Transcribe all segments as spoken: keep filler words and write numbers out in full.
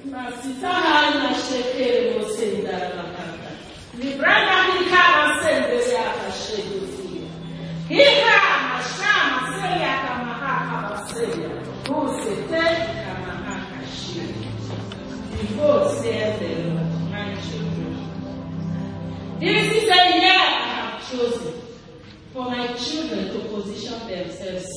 Behold, saith the Lord, my children, this is a year I have chosen for my children to position themselves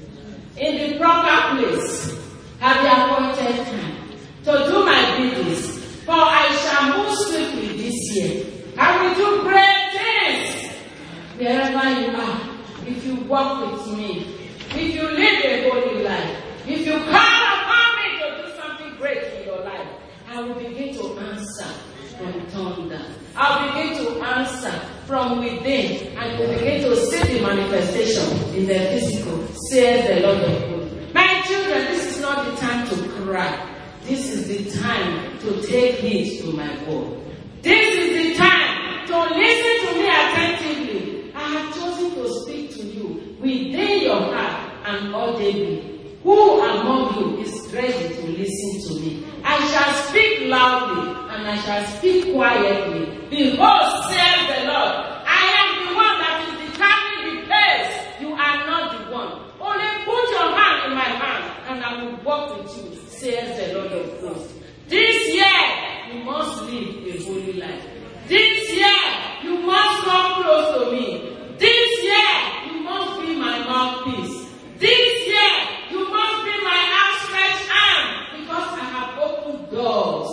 in the proper place at the appointed time to do my business. For I shall move swiftly this year. I will do great things wherever you are. If you walk with me, if you live a holy life, if you call upon me to do something great in your life, I will begin to answer from thunder. I'll begin to answer from within, and you begin to see the manifestation in the physical, says the Lord of hosts. My children, this is not the time to cry. This is the time to take heed to my word. This is the time to listen to me attentively. I have chosen to speak to you within your heart and audibly. Who among you is ready to listen to me? I shall speak loudly and I shall speak quietly. Behold, says the Lord, I am the one that is determining the place. You are not the one. Only put your hand in my hand and I will walk with you, says the Lord of hosts. This year, you must live a holy life. This year, you must come close to me. This year, you must be my mouthpiece. This year, you must be my outstretched hand, because I have opened doors.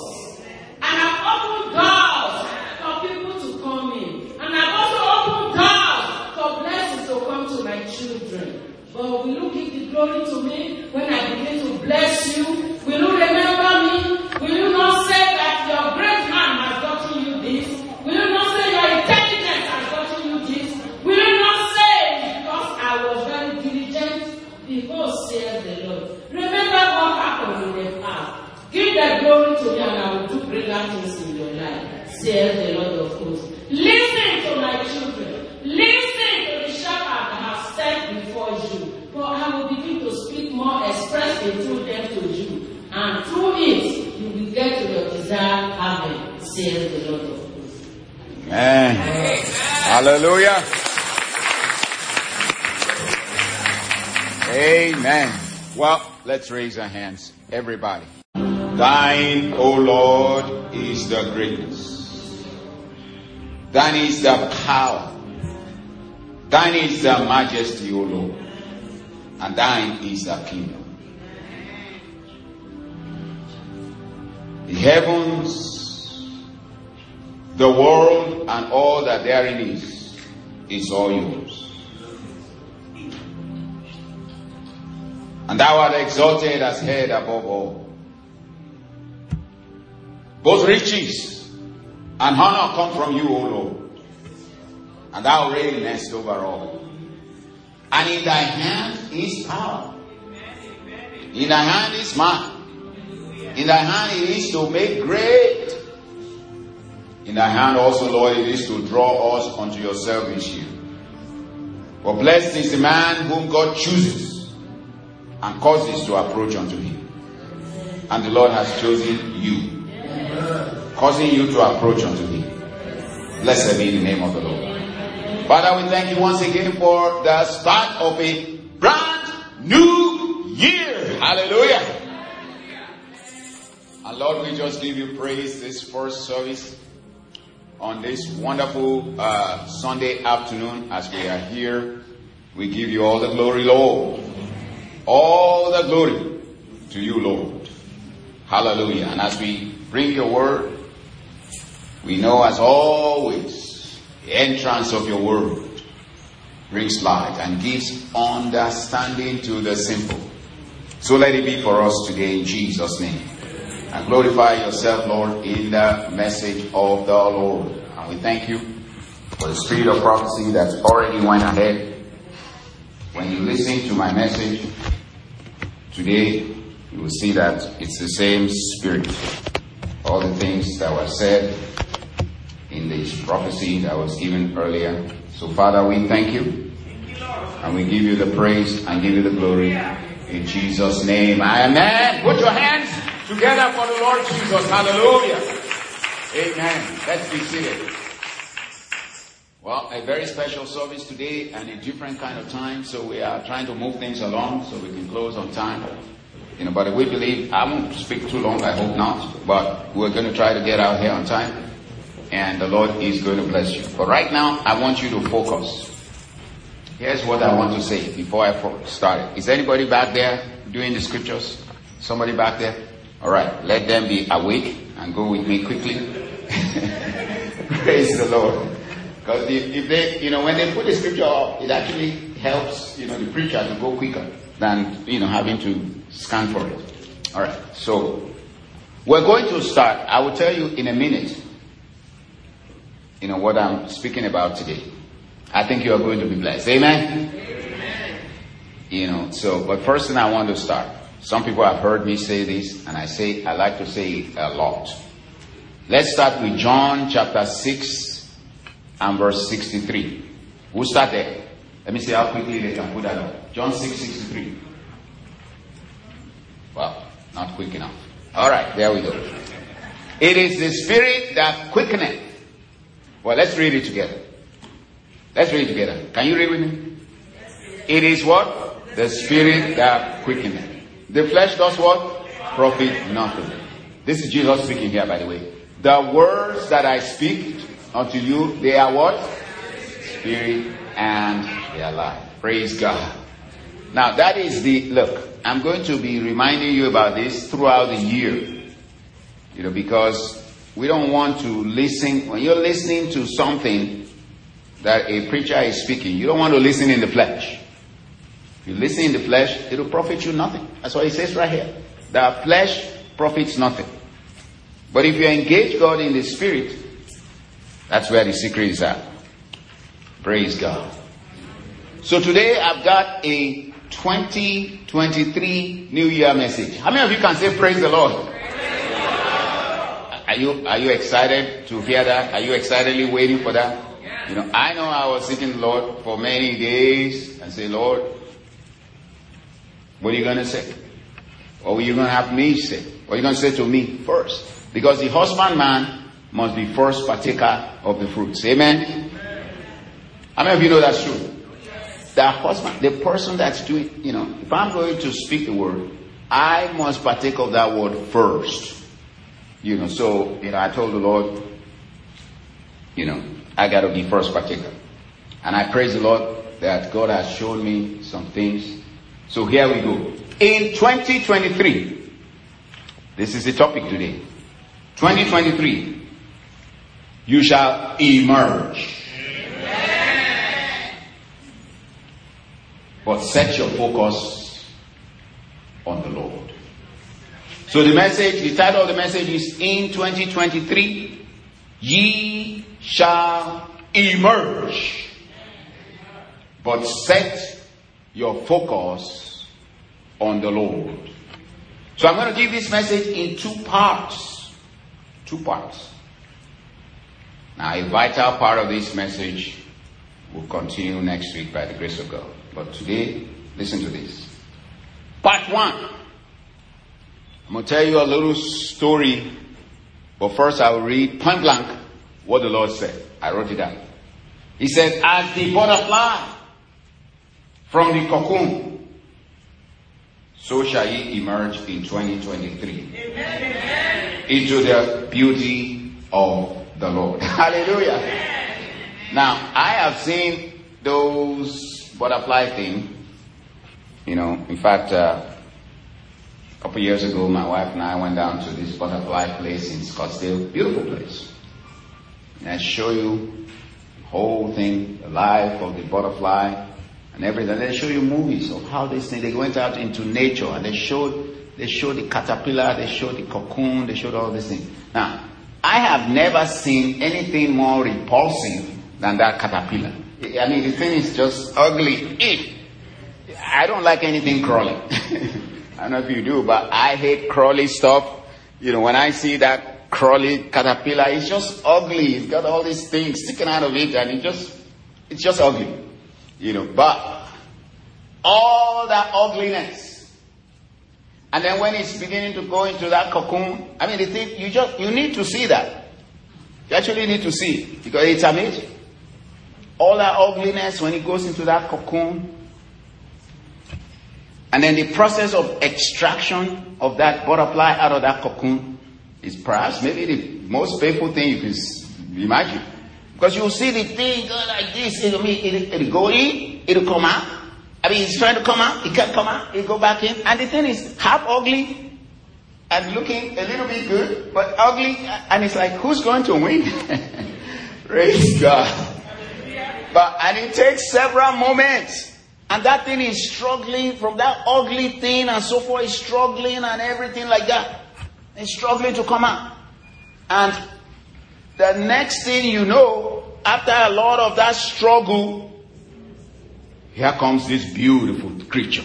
I have opened doors for people to come in. And I've also opened doors for blessings to come to my children. But will you give the glory to me when I begin to bless you? Will you remember me? Will you not say that your great hand has gotten you this? Will you not say your intelligence has gotten you this? Will you not say because I was very diligent? Behold, says the Lord. Remember what happened in the past. Give the glory to me and I will do greater things in your life, says the Lord of hosts. Listen to my children. Listen to the shepherd that has set before you. For I will begin to speak more expressly through them to you. And through it, you will get to your desired heaven, says the Lord of hosts. Amen. Amen. Hallelujah. Amen. Well, let's raise our hands, everybody. Thine, O Lord, is the greatness. Thine is the power. Thine is the majesty, O Lord. And thine is the kingdom. The heavens, the world, and all that therein is, is all yours. And thou art exalted as head above all. Both riches and honor come from you, O Lord. And thou reignest over all. And in thy hand is power. In thy hand is might. In thy hand it is to make great. In thy hand also, Lord, it is to draw us unto yourself this year. For blessed is the man whom God chooses and causes to approach unto him. And the Lord has chosen you, causing you to approach unto him. Blessed be the name of the Lord. Father, we thank you once again for the start of a brand new year. Hallelujah. And Lord, we just give you praise this first service on this wonderful uh, Sunday afternoon as we are here. We give you all the glory, Lord. All the glory to you, Lord. Hallelujah. And as we bring your word, we know as always, the entrance of your word brings light and gives understanding to the simple. So let it be for us today in Jesus' name. And glorify yourself, Lord, in the message of the Lord. And we thank you for the spirit of prophecy that's already went ahead. When you listen to my message today, you will see that it's the same spirit. All the things that were said in this prophecy that was given earlier. So, Father, we thank you. And we give you the praise and give you the glory. In Jesus' name, amen. Put your hands Together for the Lord Jesus. Hallelujah. Amen. Let's be seated. Well, a very special service today and a different kind of time. So we are trying to move things along so we can close on time. You know, but we believe, I won't speak too long, I hope not. But we're going to try to get out here on time. And the Lord is going to bless you. But right now, I want you to focus. Here's what I want to say before I start. Is anybody back there doing the scriptures? Somebody back there? All right. Let them be awake and go with me quickly. Praise the Lord. Because if they, you know, when they put the scripture up, it actually helps, you know, the preacher to go quicker than, you know, having to scan for it. All right. So we're going to start. I will tell you in a minute, you know, what I'm speaking about today. I think you are going to be blessed. Amen? Amen. You know, so, but first thing I want to start. Some people have heard me say this, and I say, I like to say it a lot. Let's start with John chapter six and verse sixty-three. We'll start there. Let me see how quickly they can put that up. John six sixty-three. Well, not quick enough. All right, there we go. It is the Spirit that quickeneth. Well, let's read it together. Let's read it together. Can you read with me? It is what? The Spirit that quickeneth. The flesh does what? Profit nothing. This is Jesus speaking here, by the way. The words that I speak unto you, they are what? Spirit and they are life. Praise God. Now that is the, look, I'm going to be reminding you about this throughout the year. You know, because we don't want to listen, when you're listening to something that a preacher is speaking, you don't want to listen in the flesh. If you listen in the flesh, it will profit you nothing. That's what he says right here. The flesh profits nothing. But if you engage God in the Spirit, that's where the secret is at. Praise God. So today I've got a twenty twenty-three New Year message. How many of you can say praise the Lord? Are you, are you excited to hear that? Are you excitedly waiting for that? You know, I know I was seeking the Lord for many days and say, Lord, what are you going to say? What are you going to have me say? What are you going to say to me first? Because the husbandman must be first partaker of the fruits. Amen? How many of you know that's true? The husband, the person that's doing, you know, if I'm going to speak the word, I must partake of that word first. You know, so, you know, I told the Lord, you know, I got to be first partaker. And I praise the Lord that God has shown me some things. So here we go. In twenty twenty-three, this is the topic today. twenty twenty-three, you shall emerge. Amen. But set your focus on the Lord. So the message, the title of the message is in twenty twenty-three, ye shall emerge. But set your focus on the Lord. So I'm going to give this message in two parts. Two parts. Now a vital part of this message will continue next week by the grace of God. But today, listen to this. Part one. I'm going to tell you a little story. But first I will read point blank what the Lord said. I wrote it down. He said, as the butterfly from the cocoon, so shall ye emerge in twenty twenty-three. Amen. Into the beauty of the Lord. Hallelujah. Amen. Now, I have seen those butterfly thing. You know, in fact, uh, a couple years ago, my wife and I went down to this butterfly place in Scottsdale. Beautiful place. And I show you the whole thing, the life of the butterfly. And everything. They show you movies of how this thing, they went out into nature and they showed, they showed the caterpillar, they showed the cocoon, they showed all these things. Now, I have never seen anything more repulsive than that caterpillar. I mean, the thing is just ugly. I don't like anything crawling. I don't know if you do, but I hate crawly stuff. You know, when I see that crawly caterpillar, it's just ugly. It's got all these things sticking out of it and it just, it's just ugly. You know, but all that ugliness And then when it's beginning to go into that cocoon, I mean, the thing, you just, you need to see that. You actually need to see it because it's amazing. All that ugliness when it goes into that cocoon. And then the process of extraction of that butterfly out of that cocoon is perhaps maybe the most painful thing you can imagine. Because you'll see the thing go like this, it'll, it'll, it'll go in, it'll come out. I mean, it's trying to come out, it can't come out, it'll go back in. And the thing is half ugly and looking a little bit good, but ugly. And it's like, who's going to win? Praise God. But, and it takes several moments. And that thing is struggling from that ugly thing and so forth, is struggling and everything like that. It's struggling to come out. And the next thing you know, after a lot of that struggle, here comes this beautiful creature.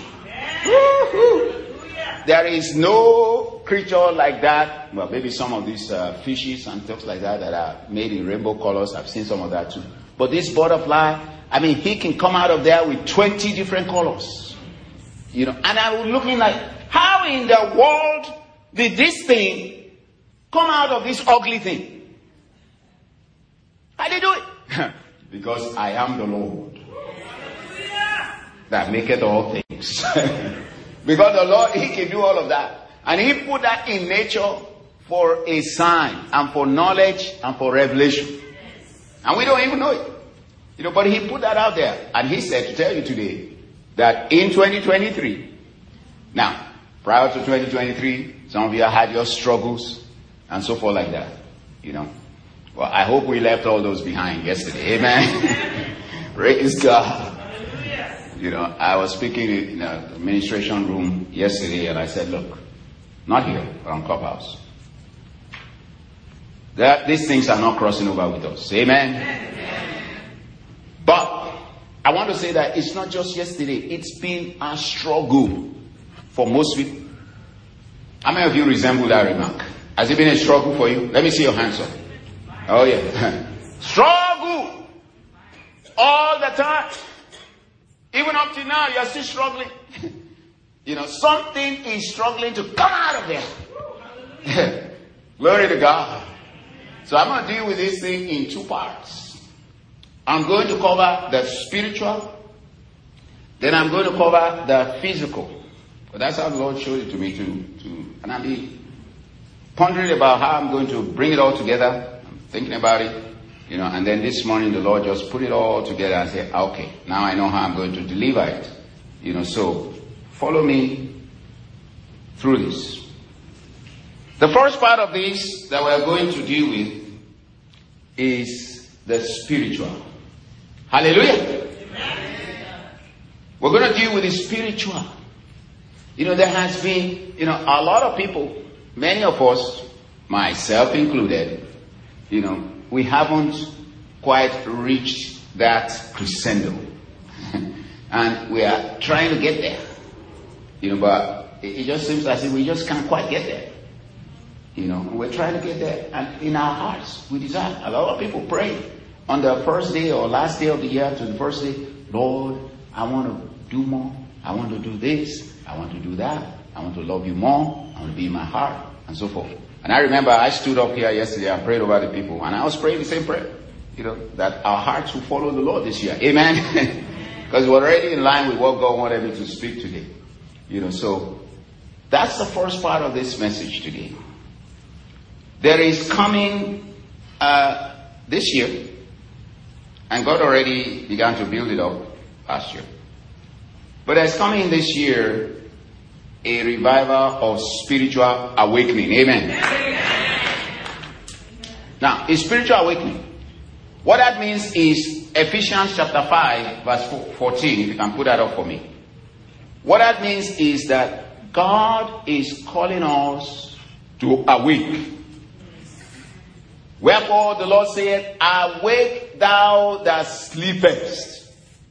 There is no creature like that. Well, maybe some of these uh, fishes and stuff like that that are made in rainbow colors. I've seen some of that too. But this butterfly, I mean, he can come out of there with twenty different colors. You know, and I was looking like, how in the world did this thing come out of this ugly thing? How did he do it? Because I am the Lord that maketh all things. Because the Lord, he can do all of that. And he put that in nature for a sign and for knowledge and for revelation. And we don't even know it. You know, but he put that out there. And he said to tell you today that in twenty twenty-three, now, prior to twenty twenty-three, some of you had your struggles and so forth like that. You know. Well, I hope we left all those behind yesterday. Amen. Praise God. You know, I was speaking in a administration room yesterday and I said, look, not here, but on Clubhouse. That these things are not crossing over with us. Amen. Amen. But I want to say that it's not just yesterday. It's been a struggle for most people. How many of you resemble that remark? Has it been a struggle for you? Let me see your hands up. Oh yeah. Struggle all the time. Even up to now, you're still struggling. You know, something is struggling to come out of there. Glory to God. So I'm going to deal with this thing in two parts. I'm going to cover the spiritual. Then I'm going to cover the physical. But that's how the Lord showed it to me too. To, and I'll be pondering about how I'm going to bring it all together. I'm thinking about it. You know, and then this morning the Lord just put it all together and said, okay, now I know how I'm going to deliver it. You know, so follow me through this. The first part of this that we're going to deal with is the spiritual. Hallelujah. Amen. We're going to deal with the spiritual. You know, there has been, you know, a lot of people, many of us, myself included, you know, we haven't quite reached that crescendo. And we are trying to get there. You know, but it, it just seems as if we just can't quite get there. You know, we're trying to get there. And in our hearts, we desire. A lot of people pray on the first day or last day of the year to the first day, Lord, I want to do more. I want to do this. I want to do that. I want to love you more. I want to be in my heart. And so forth. And I remember I stood up here yesterday and prayed over the people. And I was praying the same prayer. You know, that our hearts will follow the Lord this year. Amen. Because we're already in line with what God wanted me to speak today. You know, so that's the first part of this message today. There is coming uh, this year, and God already began to build it up last year. But there's coming this year a revival of spiritual awakening. Amen. Amen. Now, a spiritual awakening. What that means is Ephesians chapter five, verse fourteen, if you can put that up for me. What that means is that God is calling us to awake. Wherefore the Lord said, awake thou that sleepest,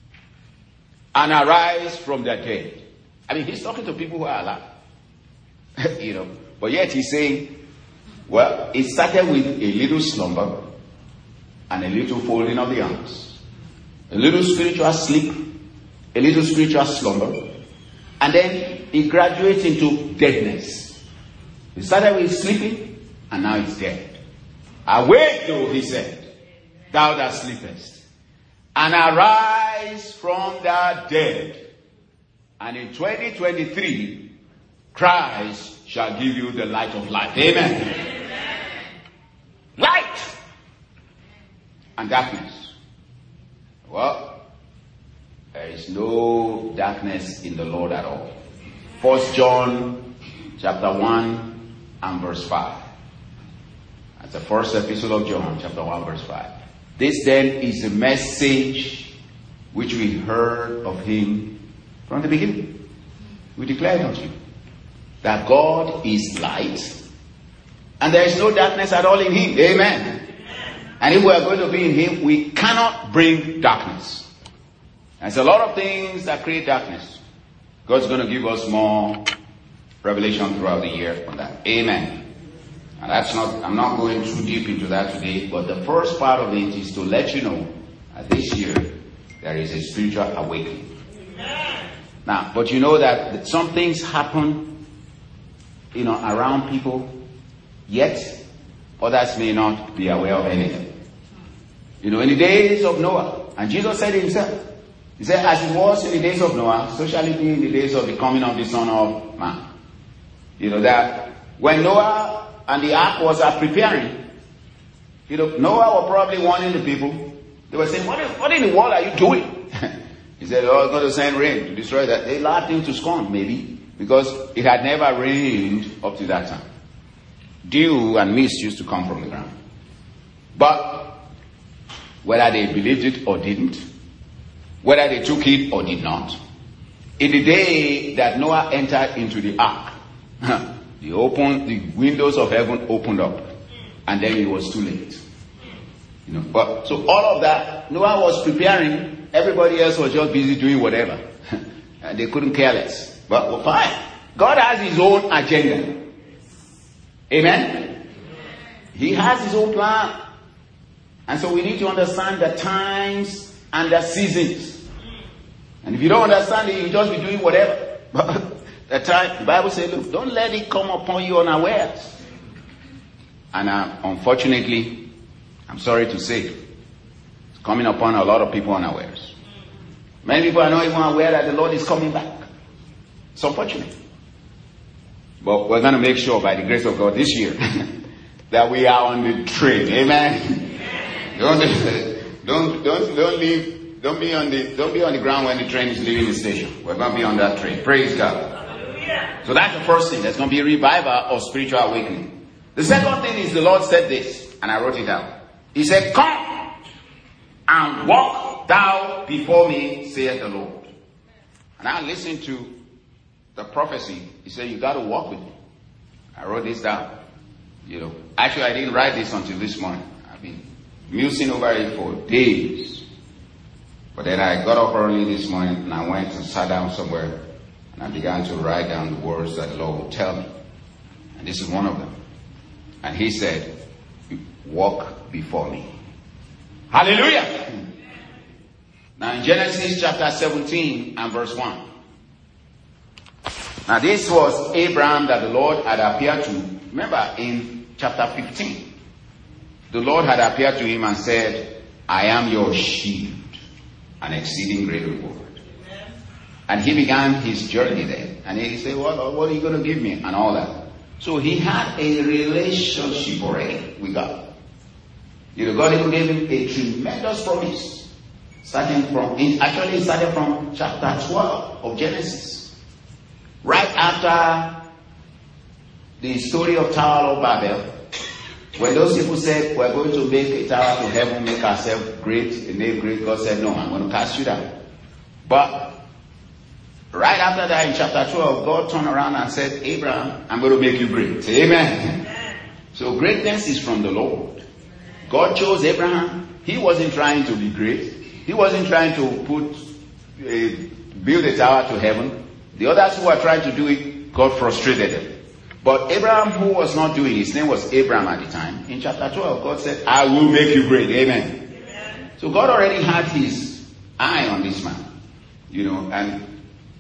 and arise from the dead. I mean, he's talking to people who are alive. You know, but yet he's saying, well, it started with a little slumber and a little folding of the arms, a little spiritual sleep, a little spiritual slumber, and then it graduates into deadness. He started with sleeping, and now he's dead. Awake, though, he said, thou that sleepest, and arise from the dead. And in twenty twenty-three, Christ shall give you the light of life. Amen. Amen. Light and darkness. Well, there is no darkness in the Lord at all. First John chapter one and verse five. That's the first epistle of John, chapter one, verse five. This then is the message which we heard of him from the beginning. We declared unto you that God is light, and there is no darkness at all in him. Amen. And if we are going to be in him, we cannot bring darkness. There's a lot of things that create darkness. God's going to give us more revelation throughout the year on that. Amen. And that's not, I'm not going too deep into that today, but the first part of it is to let you know that this year there is a spiritual awakening. Amen. Now, but you know that some things happen, you know, around people, yet others may not be aware of anything. You know, in the days of Noah, and Jesus said himself, he said, as it was in the days of Noah, so shall it be in the days of the coming of the Son of Man. You know, that when Noah and the ark was uh, preparing, you know, Noah was probably warning the people. They were saying, what, is, what in the world are you doing? He said, oh, it's going to send rain to destroy that. They laughed him to scorn, maybe, because it had never rained up to that time. Dew and mist used to come from the ground. But whether they believed it or didn't, whether they took it or did not, in the day that Noah entered into the ark, the open, the windows of heaven opened up, and then it was too late. You know, but so all of that, Noah was preparing. Everybody else was just busy doing whatever, and they couldn't care less. But well, fine. God has his own agenda. Amen. He has his own plan, and so we need to understand the times and the seasons. And if you don't understand it, you just be doing whatever. But the time, the Bible says, look, don't let it come upon you unawares. And uh, unfortunately, I'm sorry to say, it's coming upon a lot of people unawares. Many people are not even aware that the Lord is coming back. It's unfortunate. But we're going to make sure, by the grace of God, this year, that we are on the train. Amen. Don't, don't, don't, don't leave. Don't be on the don't be on the ground when the train is leaving the station. We're going to be on that train. Praise God. Hallelujah. So that's the first thing. There's going to be a revival or spiritual awakening. The second thing is the Lord said this, and I wrote it down. He said, come and walk thou before me, saith the Lord. And I listened to the prophecy. He said, you got to walk with me. I wrote this down. You know, actually, I didn't write this until this morning. I've been musing over it for days. But then I got up early this morning and I went and sat down somewhere and I began to write down the words that the Lord would tell me. And this is one of them. And he said, walk before me. Hallelujah! Now in Genesis chapter seventeen and verse one. Now this was Abraham that the Lord had appeared to. Remember in chapter fifteen, the Lord had appeared to him and said, I am your shield. An exceeding great reward. Amen. And he began his journey there. And he said, well, what are you going to give me? And all that. So he had a relationship already with God. You know, God even gave him a tremendous promise. Starting from, actually it started from chapter twelve of Genesis. Right after the story of Tower of Babel. When those people said, we're going to make a tower to heaven, make ourselves great, a name great, God said, no, I'm going to cast you down. But right after that, in chapter twelve, God turned around and said, Abraham, I'm going to make you great. Amen. Amen. So greatness is from the Lord. God chose Abraham. He wasn't trying to be great. He wasn't trying to put, a, build a tower to heaven. The others who were trying to do it, God frustrated them. But Abraham, who was not doing, his name was Abraham at the time. In chapter twelve, God said, I will make you great. Amen. Amen. So God already had his eye on this man. You know, and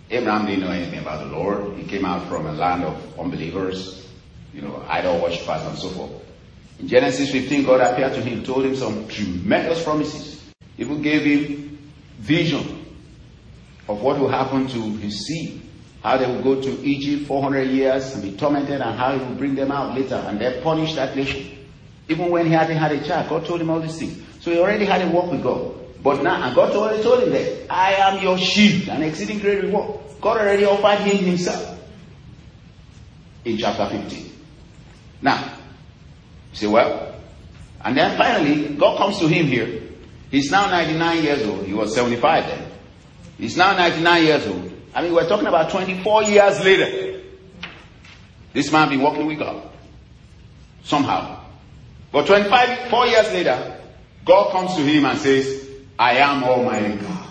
Abraham didn't know anything about the Lord. He came out from a land of unbelievers, you know, idol worshippers and so forth. In Genesis fifteen, God appeared to him, told him some tremendous promises. Even gave him vision of what will happen to his seed. How they will go to Egypt four hundred years and be tormented, and how he will bring them out later and then punish that nation. Even when he hadn't had a child, God told him all these things. So he already had a walk with God. But now, and God already told him that, I am your shield, an exceeding great reward. God already offered him himself in chapter fifteen. Now, you say, well, and then finally, God comes to him here. He's now ninety-nine years old. He was seventy-five then. He's now ninety-nine years old. I mean, we're talking about twenty-four years later. This man been walking with God. Somehow. But twenty-five, four years later, God comes to him and says, I am Almighty God.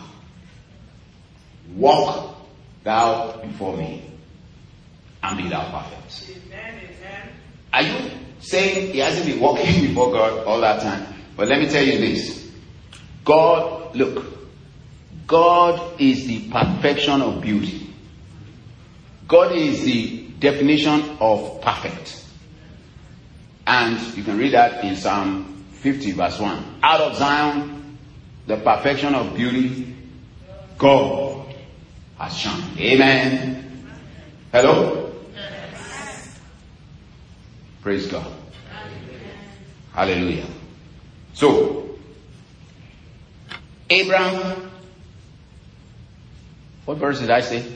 Walk thou before me and be thou perfect. Amen. Are you saying he hasn't been walking before God all that time? But let me tell you this. God, look, God is the perfection of beauty. God is the definition of perfect. And you can read that in Psalm fifty verse one. Out of Zion, the perfection of beauty, God has shone. Amen. Hello? Yes. Praise God. Hallelujah. So, Abraham, what verse did I say?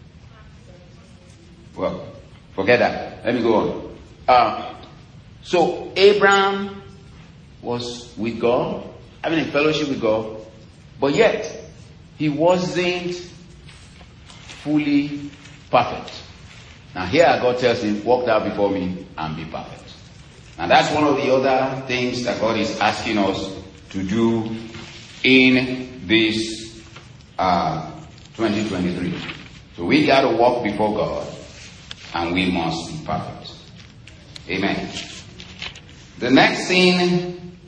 Well, forget that. Let me go on. Uh, so, Abraham was with God, having a fellowship with God, but yet, he wasn't fully perfect. Now here God tells him, walk thou before me and be perfect. And that's one of the other things that God is asking us to do in this uh, twenty twenty-three. So we got to walk before God and we must be perfect. Amen. The next thing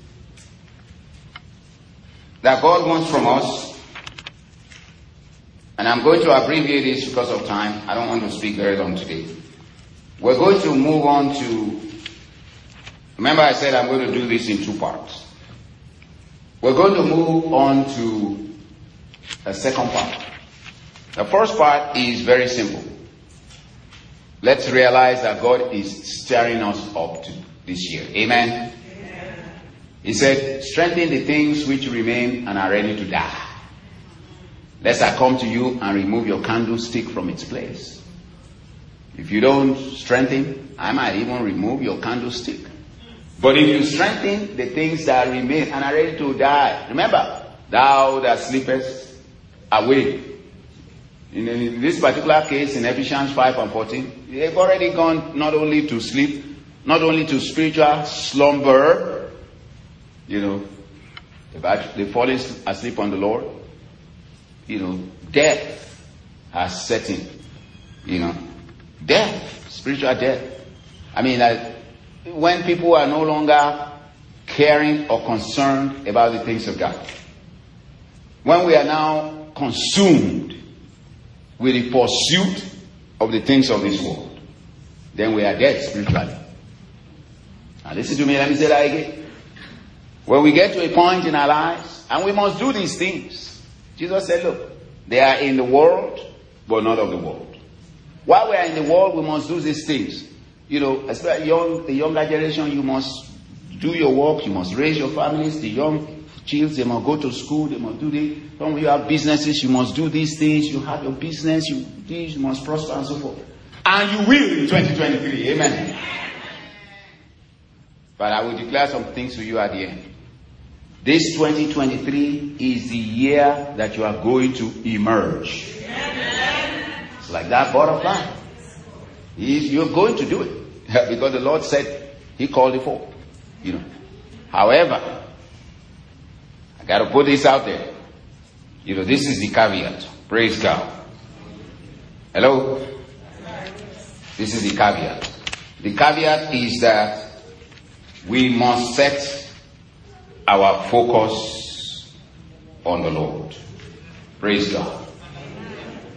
that God wants from us, and I'm going to abbreviate this because of time. I don't want to speak very long today. We're going to move on to, remember I said I'm going to do this in two parts. We're going to move on to a second part. The first part is very simple. Let's realize that God is stirring us up to this year. Amen? Amen. He said, strengthen the things which remain and are ready to die. Lest I come to you and remove your candlestick from its place. If you don't strengthen, I might even remove your candlestick. But if you strengthen the things that remain and are ready to die, remember, thou that sleepest, awake. In, in this particular case, in Ephesians five and fourteen, they've already gone not only to sleep, not only to spiritual slumber, you know, they've fallen asleep on the Lord. You know, death has set in. You know, death, spiritual death. I mean, uh, when people are no longer caring or concerned about the things of God. When we are now consumed with the pursuit of the things of this world, then we are dead spiritually. Now listen to me, let me say that again. When we get to a point in our lives, and we must do these things, Jesus said, look, they are in the world, but not of the world. While we are in the world, we must do these things. You know, especially young, the younger generation, you must do your work, you must raise your families. The young children, they must go to school, they must do this. Some of you have businesses, you must do these things. You have your business, you this, you must prosper and so forth. And you will in twenty twenty-three. Amen. But I will declare some things to you at the end. This twenty twenty-three is the year that you are going to emerge. Amen. It's like that butterfly. You're going to do it. Because the Lord said he called it forth. You know. However, I got to put this out there. You know, this is the caveat. Praise God. Hello? This is the caveat. The caveat is that we must set our focus on the Lord. Praise God.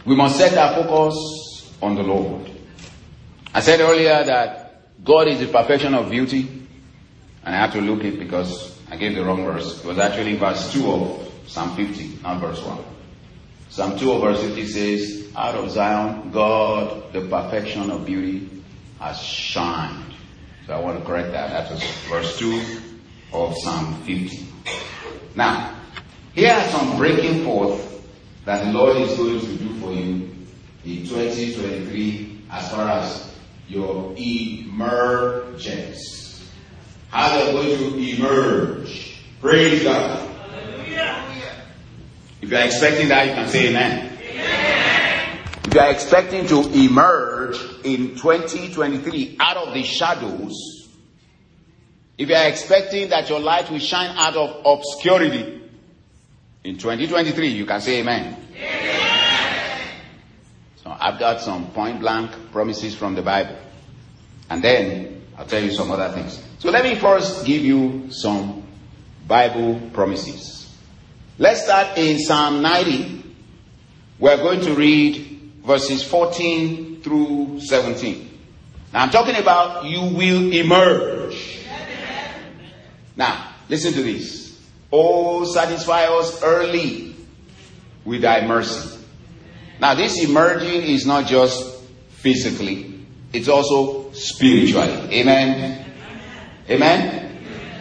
We must set our focus on the Lord. I said earlier that God is the perfection of beauty. And I had to look it because I gave the wrong verse. It was actually verse two of Psalm fifty, not verse one. Psalm two of verse fifty says, out of Zion, God, the perfection of beauty, has shined. So I want to correct that. That was verse two of Psalm fifty. Now, here are some breaking forth that the Lord is going to do for you in twenty twenty-three as far as your emergence. How they're going to emerge. Praise God. Hallelujah. If you are expecting that, you can say amen. Amen. If you are expecting to emerge in twenty twenty-three out of the shadows, if you are expecting that your light will shine out of obscurity in twenty twenty-three, you can say amen. Amen. So I've got some point blank promises from the Bible. And then I'll tell you some other things. So let me first give you some Bible promises. Let's start in Psalm ninety. We're going to read verses fourteen through seventeen. Now I'm talking about you will emerge. Now, listen to this. Oh, satisfy us early with thy mercy. Now this emerging is not just physically, it's also spiritually. Amen. Amen.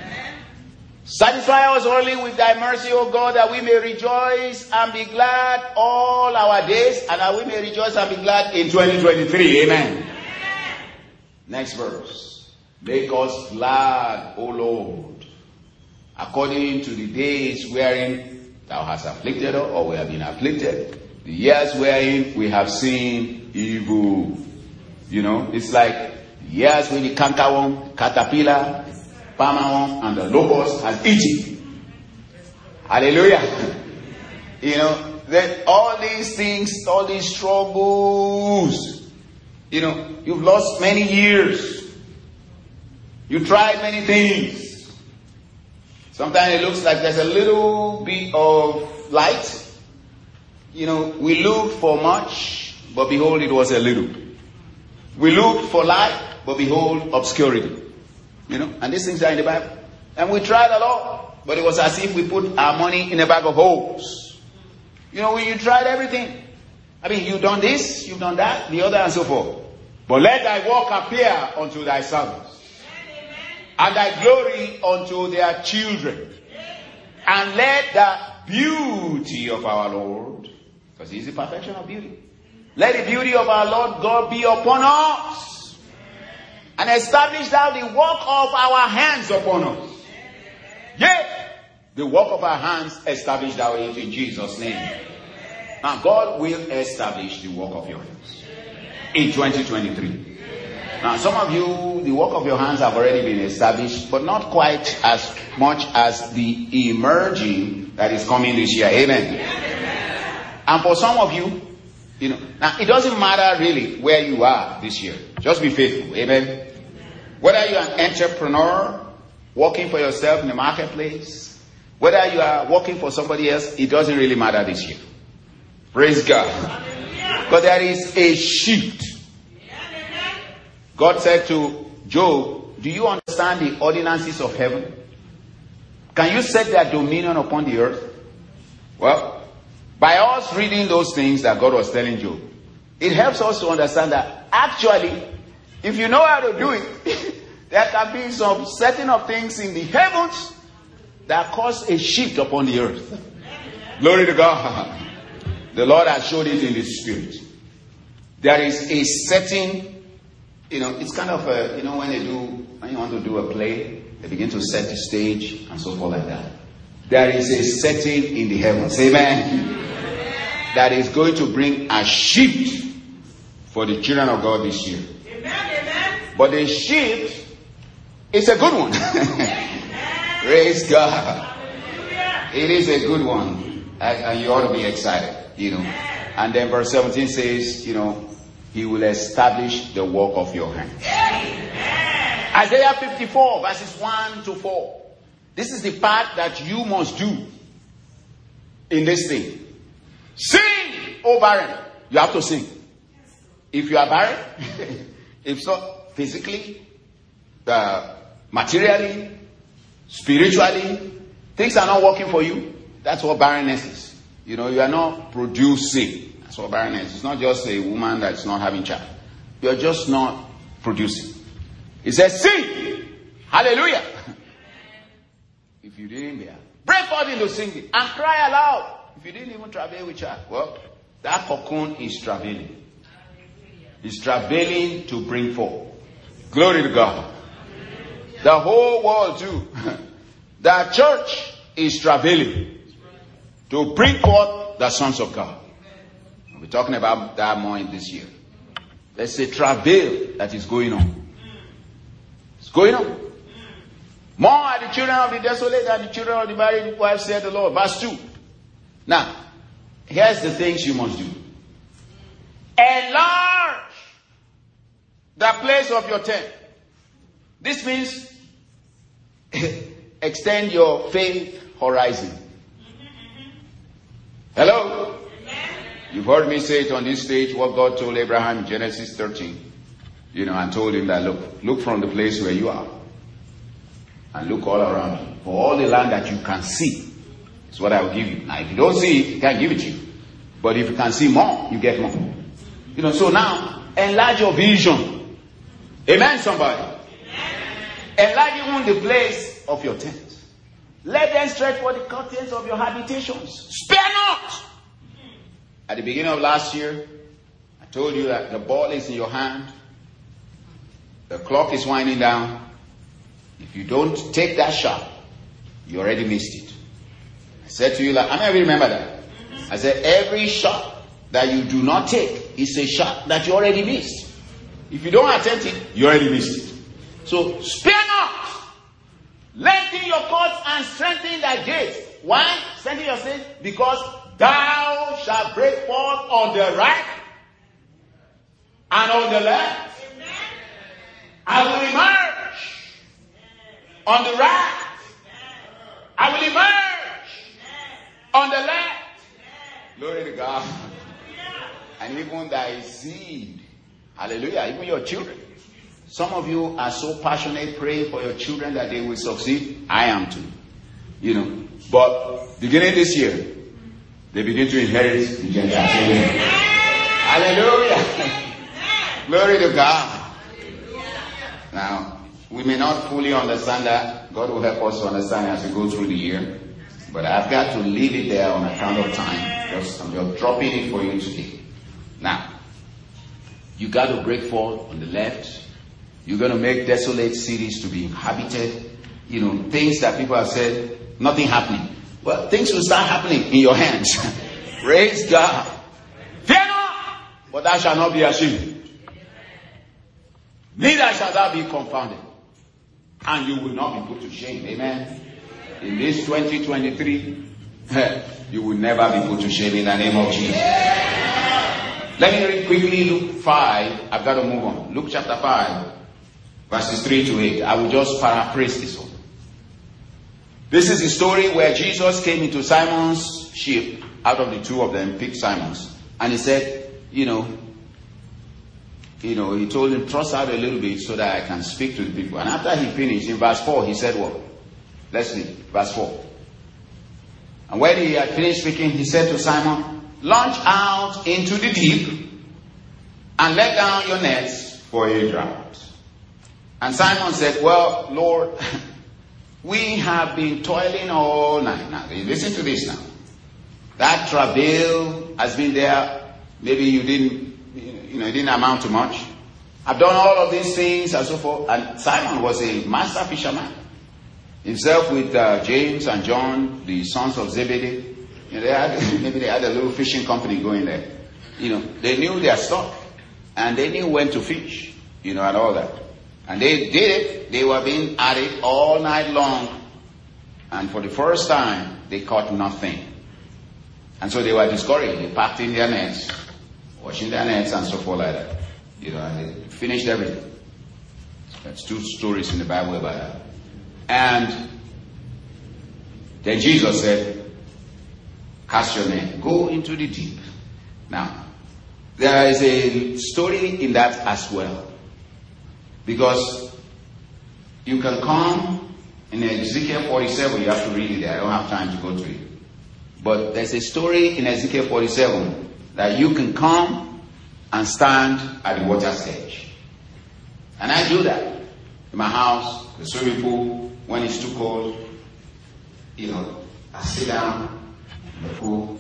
Satisfy us early with thy mercy, O God, that we may rejoice and be glad all our days, and that we may rejoice and be glad in twenty twenty-three. Amen. Amen. Next verse. Make us glad, O Lord, according to the days wherein thou hast afflicted us, or we have been afflicted, the years wherein we have seen evil. You know, it's like years when the cankerworm, caterpillar, palmerworm, and the locust has eaten. Hallelujah. You know, that all these things, all these struggles, you know, you've lost many years. You tried many things. Sometimes it looks like there's a little bit of light. You know, we looked for much, but behold, it was a little. We looked for light, but behold, obscurity. You know, and these things are in the Bible. And we tried a lot, but it was as if we put our money in a bag of holes. You know, you tried everything. I mean, you've done this, you've done that, the other, and so forth. But let thy work appear unto thy servants, and thy glory unto their children. And let the beauty of our Lord, because he is the perfection of beauty, let the beauty of our Lord God be upon us, and establish thou the work of our hands upon us. Yea, the work of our hands establish thou it in Jesus' name. Now God will establish the work of your hands in twenty twenty-three. Now some of you, the work of your hands have already been established, but not quite as much as the emerging that is coming this year. Amen. And for some of you, you know, now it doesn't matter really where you are this year. Just be faithful. Amen. Whether you're an entrepreneur, working for yourself in the marketplace, whether you are working for somebody else, it doesn't really matter this year. Praise God. But there is a shift. God said to Job, do you understand the ordinances of heaven? Can you set their dominion upon the earth? Well, by us reading those things that God was telling Job, it helps us to understand that actually, if you know how to do it, there can be some setting of things in the heavens that cause a shift upon the earth. Glory to God. The Lord has showed it in the spirit. There is a setting, you know, it's kind of a, you know, when they do, when you want to do a play, they begin to set the stage and so forth like that. There is a setting in the heavens, amen, that is going to bring a shift for the children of God this year. Amen. But the shift is a good one. Praise God. It is a good one. And you ought to be excited, you know. And then verse seventeen says, you know, he will establish the work of your hands. Isaiah fifty-four verses one to four. This is the part that you must do in this thing. Sing, O barren, you have to sing. If you are barren, if so, physically, uh, materially, spiritually, things are not working for you. That's what barrenness is. You know, you are not producing. That's what barrenness is. It's not just a woman that's not having child. You are just not producing. It says, sing! Hallelujah! If you didn't bear, break forth into singing and cry aloud. If you didn't even travail with child, well, that cocoon is travailing. It's travailing to bring forth. Glory to God. The whole world too. The church is travailing to bring forth the sons of God. We're talking about that more in this year. There's a travail that is going on. It's going on. More are the children of the desolate than the children of the married wife, said the Lord. Verse two. Now, here's the things you must do. Enlarge the place of your tent. This means extend your faith horizon. Hello? You've heard me say it on this stage, what God told Abraham in Genesis thirteen. You know, and told him that, look, look from the place where you are. And look all around you. For all the land that you can see is what I will give you. Now, if you don't see it, I can't give it to you. But if you can see more, you get more. You know, so now, enlarge your vision. Amen, somebody? Amen. Enlarge even the place of your tent. Let them stretch for the curtains of your habitations. Spare not! At the beginning of last year, I told you that the ball is in your hand. The clock is winding down. If you don't take that shot, you already missed it. I said to you, like, I never remember that. I said, every shot that you do not take is a shot that you already missed. If you don't attempt it, you already missed it. So, spare not. Lengthen your cords and strengthen thy gates. Why? Strengthen your gates? Because thou shalt break forth on the right and on the left. I will emerge on the right. I will emerge on the left. Glory to God. And even thy seed. Hallelujah. Even your children. Some of you are so passionate praying for your children that they will succeed. I am too. You know. But beginning this year, they begin to inherit the Gentiles. Hallelujah. Glory to God. Now, we may not fully understand that. God will help us to understand as we go through the year. But I've got to leave it there on account of time. Just, I'm just dropping it for you today. Now, you got to break forth on the left. You're going to make desolate cities to be inhabited. You know, things that people have said, nothing happening. Well, things will start happening in your hands. Praise God. Fear not, but thou shalt not be ashamed. Neither shall thou be confounded. And you will not be put to shame. Amen. In this twenty twenty-three, you will never be put to shame in the name of Jesus. Let me read quickly Luke five. I've got to move on. Luke chapter five, verses three to eight. I will just paraphrase this one. This is the story where Jesus came into Simon's ship. Out of the two of them, picked Simon's. And he said, you know, You know, he told him, thrust out a little bit so that I can speak to the people. And after he finished, in verse four, he said what? Let's read, verse four. And when he had finished speaking, he said to Simon, launch out into the deep and let down your nets for a draught. And Simon said, well, Lord, we have been toiling all night. Now, listen to this now. That travail has been there. Maybe you didn't You know, it didn't amount to much. I've done all of these things and so forth. And Simon was a master fisherman. Himself with uh, James and John, the sons of Zebedee. You know, they had, maybe they had a little fishing company going there. You know, they knew their stock. And they knew when to fish. You know, and all that. And they did it. They were being at it all night long. And for the first time, they caught nothing. And so they were discouraged. They packed in their nets. Washing their nets and so forth like that. You know, and they finished everything. That's two stories in the Bible about that. And then Jesus said, cast your net, go into the deep. Now, there is a story in that as well. Because you can come in Ezekiel forty-seven, you have to read it there. I don't have time to go to it. But there's a story in Ezekiel forty-seven that you can come and stand at the water's edge. And I do that. In my house, the swimming pool, when it's too cold, you know, I sit down in the pool,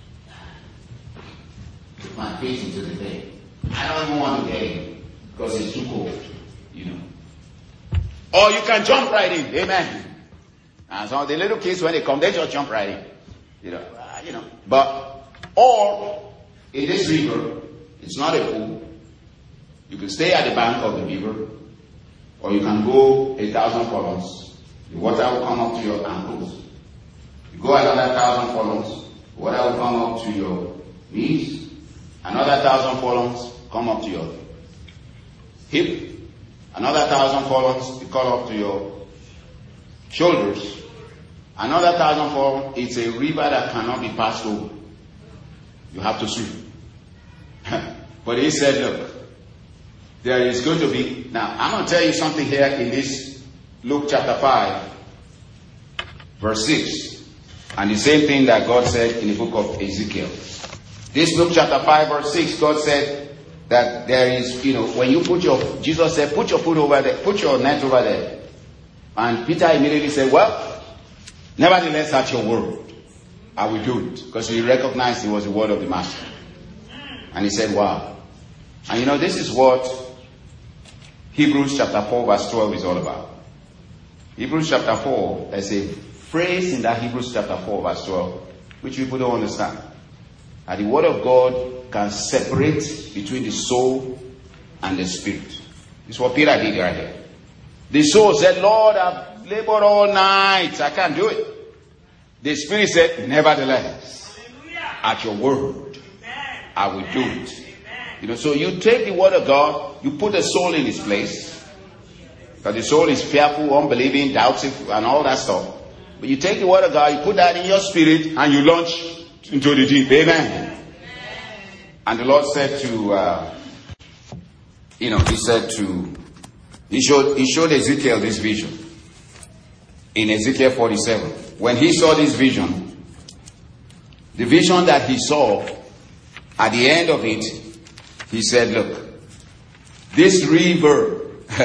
put my feet into the bed. I don't even want to get in because it's too cold, you know. Or you can jump right in, amen. And some of the little kids, when they come, they just jump right in, you know. Uh, you know. But, or in this river, it's not a pool. You can stay at the bank of the river, or you can go a thousand furlongs. The water will come up to your ankles. You go another thousand furlongs, the water will come up to your knees. Another thousand furlongs, come up to your hip. Another thousand furlongs, you come up to your shoulders. Another thousand furlongs, it's a river that cannot be passed over. You have to swim. But he said, look, there is going to be... Now, I'm going to tell you something here in this Luke chapter five, verse six. And the same thing that God said in the book of Ezekiel. This Luke chapter five, verse six, God said that there is, you know, when you put your... Jesus said, put your foot over there, put your net over there. And Peter immediately said, well, nevertheless, at your word, I will do it. Because he recognized it was the word of the master. And he said, wow. And you know, this is what Hebrews chapter four verse twelve is all about. Hebrews chapter four, there's a phrase in that Hebrews chapter four verse twelve, which people don't understand. And the word of God can separate between the soul and the spirit. This is what Peter did right here. The soul said, Lord, I've labored all night. I can't do it. The spirit said, nevertheless, at your word, I will do it. You know, so you take the word of God, you put the soul in its place. Because the soul is fearful, unbelieving, doubtful, and all that stuff. But you take the word of God, you put that in your spirit, and you launch into the deep. Amen. And the Lord said to, uh, you know, he said to, he showed, he showed Ezekiel this vision. In Ezekiel forty-seven. When he saw this vision, the vision that he saw, at the end of it, he said, look, this river,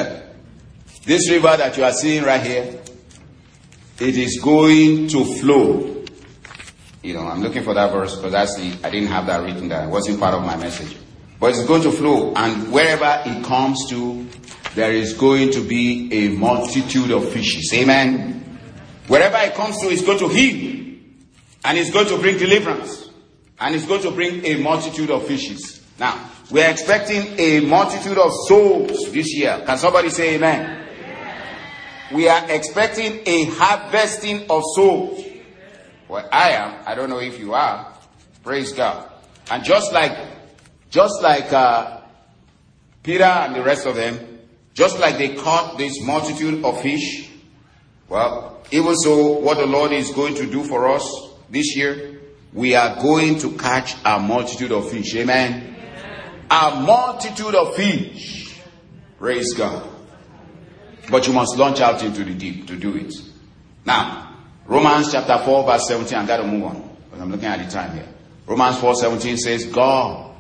this river that you are seeing right here, it is going to flow. You know, I'm looking for that verse because that's the, I didn't have that written down. It wasn't part of my message. But it's going to flow. And wherever it comes to, there is going to be a multitude of fishes. Amen. Wherever it comes to, it's going to heal. And it's going to bring deliverance. And it's going to bring a multitude of fishes. Now, we are expecting a multitude of souls this year. Can somebody say amen? Amen. We are expecting a harvesting of souls. Well, I am. I don't know if you are. Praise God. And just like, just like uh, Peter and the rest of them, just like they caught this multitude of fish, well, even so, what the Lord is going to do for us this year, we are going to catch a multitude of fish. Amen. A multitude of fish. Praise God. But you must launch out into the deep to do it. Now, Romans chapter four verse seventeen. I got to move on because I'm looking at the time here. Romans four seventeen says, God,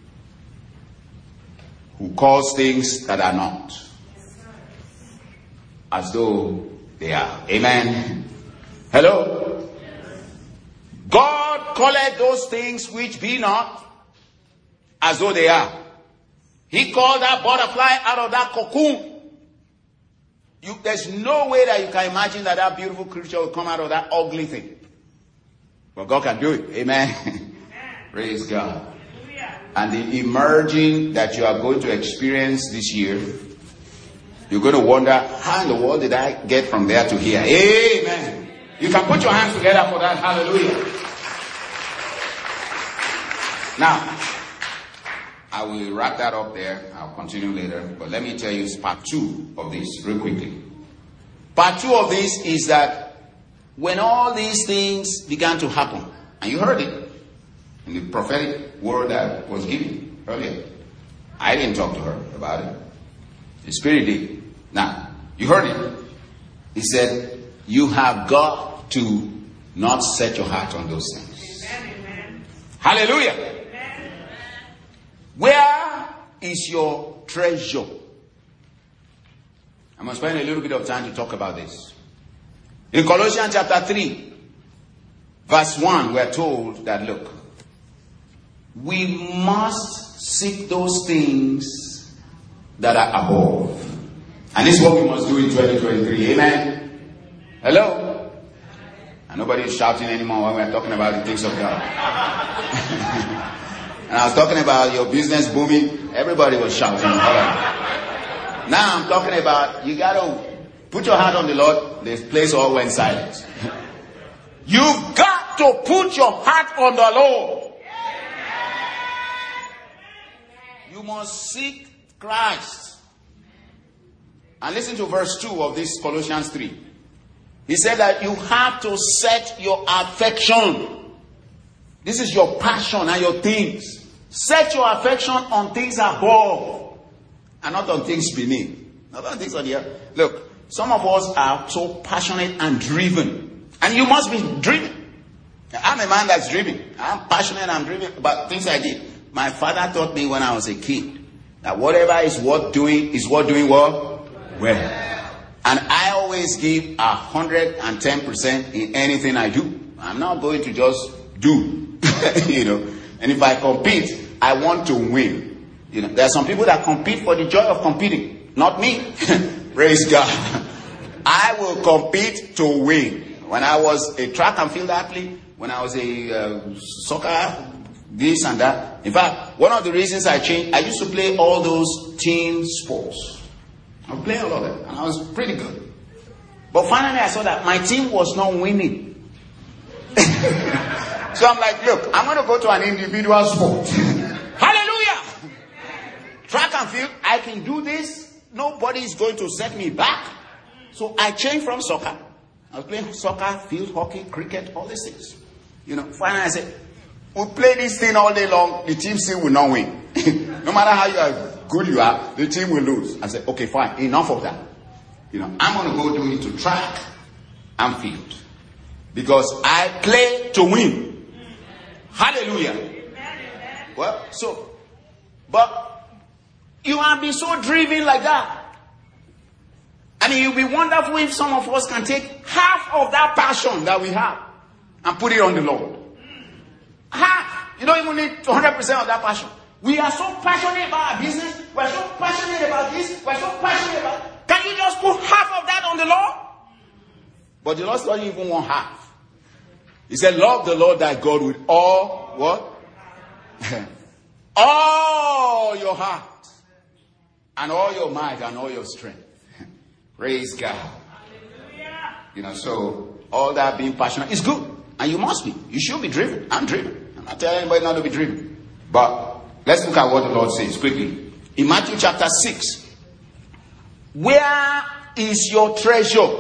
who calls things that are not as though they are. Amen. Hello. God calleth those things which be not as though they are. He called that butterfly out of that cocoon. You, there's no way that you can imagine that that beautiful creature will come out of that ugly thing. But God can do it. Amen. Praise God. And the emerging that you are going to experience this year, you're going to wonder, how in the world did I get from there to here? Amen. You can put your hands together for that. Hallelujah. Now, I will wrap that up there. I'll continue later. But let me tell you part two of this real quickly. Part two of this is that when all these things began to happen, and you heard it in the prophetic word that was given, earlier. I didn't talk to her about it. The Spirit did. Now, you heard it. He said, you have got to not set your heart on those things. Amen. Hallelujah. Amen. Where is your treasure? I'm going to spend a little bit of time to talk about this. In Colossians chapter three, verse one, we're told that, look, we must seek those things that are above. And this is what we must do in twenty twenty-three. Amen? Hello? And nobody is shouting anymore when we're talking about the things of God. And I was talking about your business booming. Everybody was shouting. All right. Now I'm talking about, you got to put your hand on the Lord. This place all went silent. You've got to put your heart on the Lord. You must seek Christ. And listen to verse two of this Colossians three. He said that you have to set your affection. This is your passion and your things. Set your affection on things above and not on things beneath. Not on things on the earth. Look, some of us are so passionate and driven. And you must be driven. I'm a man that's driven. I'm passionate and I'm driven about things I did. My father taught me when I was a kid that whatever is worth doing is worth doing what? Well. And I always give a hundred and ten percent in anything I do. I'm not going to just do, you know. And if I compete, I want to win. You know, there are some people that compete for the joy of competing, not me. Praise God. I will compete to win. When I was a track and field athlete, when I was a uh, soccer, this and that. In fact, one of the reasons I changed, I used to play all those team sports. I was playing all of them, and I was pretty good. But finally, I saw that my team was not winning. So I'm like, look, I'm going to go to an individual sport. Hallelujah! Track and field, I can do this. Nobody is going to set me back. So I changed from soccer. I was playing soccer, field hockey, cricket, all these things. You know, finally I said, we'll play this thing all day long. The team still will not win. No matter how you are good you are, the team will lose. I said, okay, fine, enough of that. You know, I'm going to go do it to track and field. Because I play to win. Hallelujah. Well, so, but you have been so driven like that. I mean, it would be wonderful if some of us can take half of that passion that we have and put it on the Lord. Half. You don't even need one hundred percent of that passion. We are so passionate about our business. We're so passionate about this. We're so passionate about... Can you just put half of that on the Lord? But the Lord doesn't even want half. He said, love the Lord thy God with all, what? All your heart. And all your might and all your strength. Praise God. Hallelujah. You know, so all that being passionate is good. And you must be. You should be driven. I'm driven. I'm not telling anybody not to be driven. But let's look at what the Lord says quickly. In Matthew chapter six. Where is your treasure?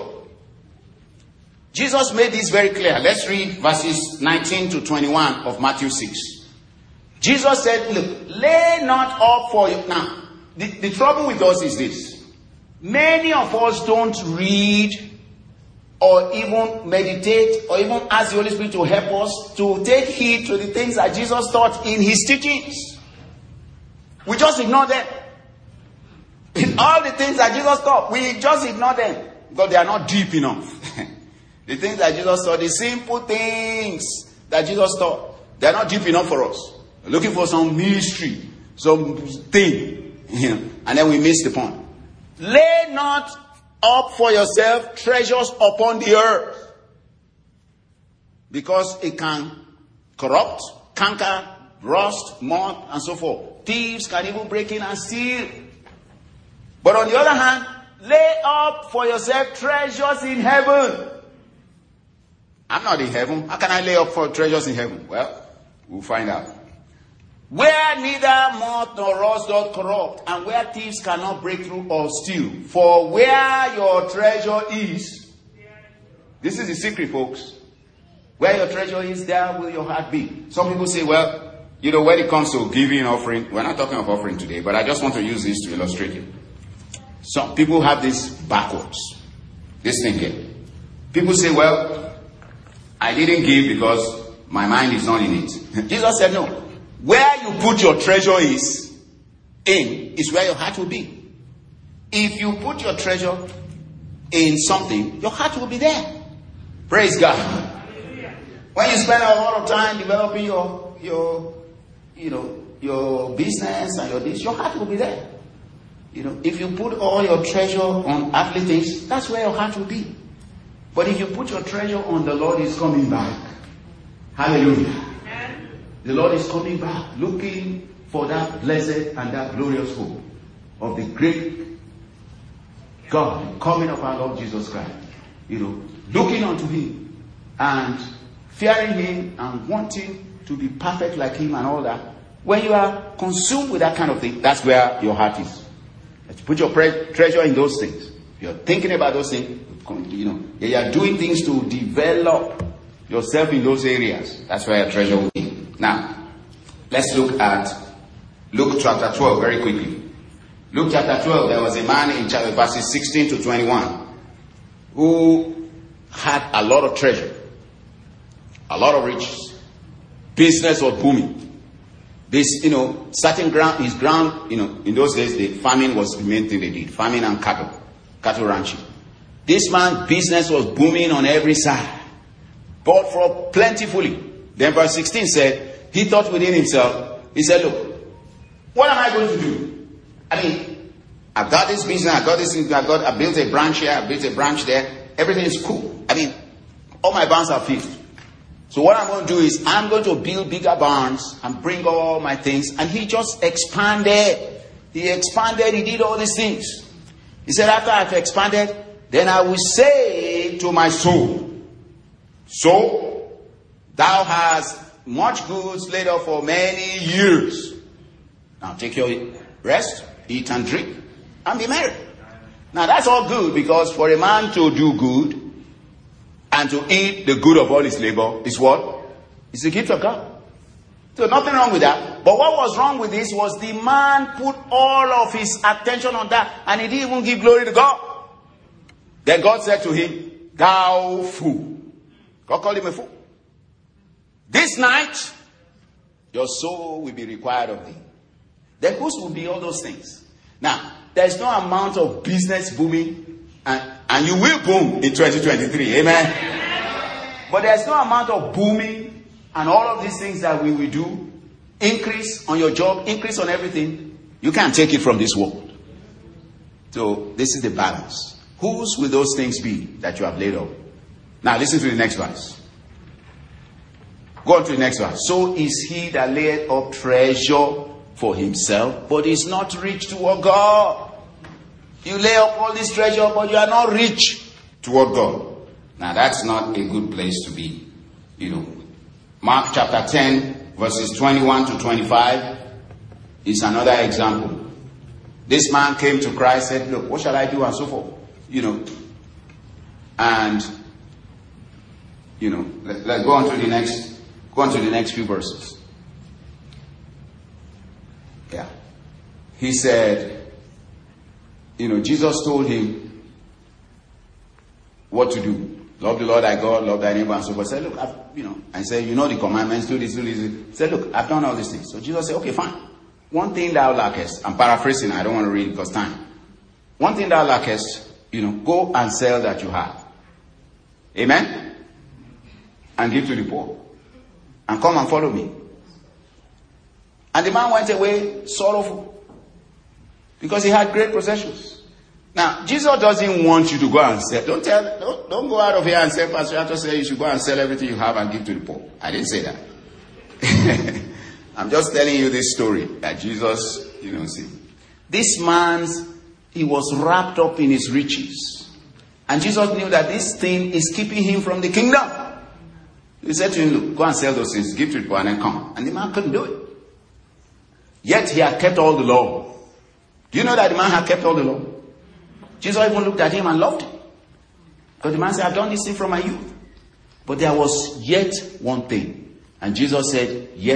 Jesus made this very clear. Let's read verses nineteen to twenty-one of Matthew six. Jesus said, look, lay not up for you. Now, the, the trouble with us is this. Many of us don't read or even meditate or even ask the Holy Spirit to help us to take heed to the things that Jesus taught in his teachings. We just ignore them. In all the things that Jesus taught, we just ignore them because they are not deep enough. The things that Jesus taught, the simple things that Jesus taught, they are not deep enough for us. We're looking for some mystery, some thing, you know, and then we miss the point. Lay not up for yourself treasures upon the earth, because it can corrupt, canker, rust, moth, and so forth. Thieves can even break in and steal. But on the other hand, lay up for yourself treasures in heaven. I'm not in heaven. How can I lay up for treasures in heaven? Well, we'll find out. Where neither moth nor rust doth corrupt, and where thieves cannot break through or steal. For where your treasure is, this is the secret, folks. Where your treasure is, there will your heart be. Some people say, well, you know, when it comes to giving offering, we're not talking of offering today, but I just want to use this to illustrate it. Some people have this backwards, this thinking. People say, well, I didn't give because my mind is not in it. Jesus said, no. Where you put your treasure is in is where your heart will be. If you put your treasure in something, your heart will be there. Praise God. When you spend a lot of time developing your your you know your business and your this, your heart will be there. You know, if you put all your treasure on earthly things, that's where your heart will be. But if you put your treasure on the Lord is coming back. Hallelujah. The Lord is coming back, looking for that blessed and that glorious hope of the great God, coming of our Lord Jesus Christ. You know, looking unto Him and fearing Him and wanting to be perfect like Him and all that. When you are consumed with that kind of thing, that's where your heart is. You put your pre- treasure in those things. You're thinking about those things. You know, you are doing things to develop yourself in those areas. That's where your treasure will be. Now, let's look at Luke chapter twelve very quickly. Luke chapter twelve, there was a man in chapter verses sixteen to twenty-one who had a lot of treasure, a lot of riches. Business was booming. This, you know, certain ground, his ground, you know, in those days, the farming was the main thing they did. Farming and cattle, cattle ranching. This man, business was booming on every side. Bought for plentifully. Then verse sixteen said, he thought within himself, he said, look, what am I going to do? I mean, I've got this business, I've got this, I've got, I built a branch here, I built a branch there. Everything is cool. I mean, all my barns are filled. So what I'm going to do is, I'm going to build bigger barns and bring all my things. And he just expanded. He expanded, he did all these things. He said, after I've expanded, then I will say to my soul, so thou hast much goods laid up for many years. Now take your rest, eat and drink, and be merry. Now that's all good, because for a man to do good and to eat the good of all his labor is what? It's a gift of God. So nothing wrong with that. But what was wrong with this was the man put all of his attention on that, and he didn't even give glory to God. Then God said to him, thou fool. God called him a fool. This night, your soul will be required of thee. Then whose will be all those things? Now, there's no amount of business booming, and, and you will boom in twenty twenty-three. Amen? But there's no amount of booming and all of these things that we will do, increase on your job, increase on everything. You can't take it from this world. So this is the balance. Whose will those things be that you have laid up? Now listen to the next verse. Go on to the next verse. So is he that laid up treasure for himself, but is not rich toward God. You lay up all this treasure, but you are not rich toward God. Now that's not a good place to be. You know, Mark chapter ten, verses twenty-one to twenty-five is another example. This man came to Christ, said, look, what shall I do, and so forth. You know, and you know, let, let's go on to the next, go on to the next few verses. Yeah. He said, you know, Jesus told him what to do. Love the Lord thy God, love thy neighbor, and so forth. Said, look, I've, you know, I said, you know the commandments, do this, do this. He said, look, I've done all these things. So Jesus said, okay, fine. One thing thou lackest, I'm paraphrasing, I don't want to read because time. One thing thou lackest, you know, go and sell that you have. Amen? And give to the poor. And come and follow me. And the man went away sorrowful, because he had great possessions. Now, Jesus doesn't want you to go and sell. Don't tell, don't, don't go out of here and say, Pastor, I just say you should go and sell everything you have and give to the poor. I didn't say that. I'm just telling you this story that Jesus, you know, see. This man's, he was wrapped up in his riches. And Jesus knew that this thing is keeping him from the kingdom. He said to him, look, go and sell those things, give to the poor, and then come. And the man couldn't do it. Yet he had kept all the law. Do you know that the man had kept all the law? Jesus even looked at him and loved him. Because the man said, I've done this thing from my youth. But there was yet one thing. And Jesus said, yet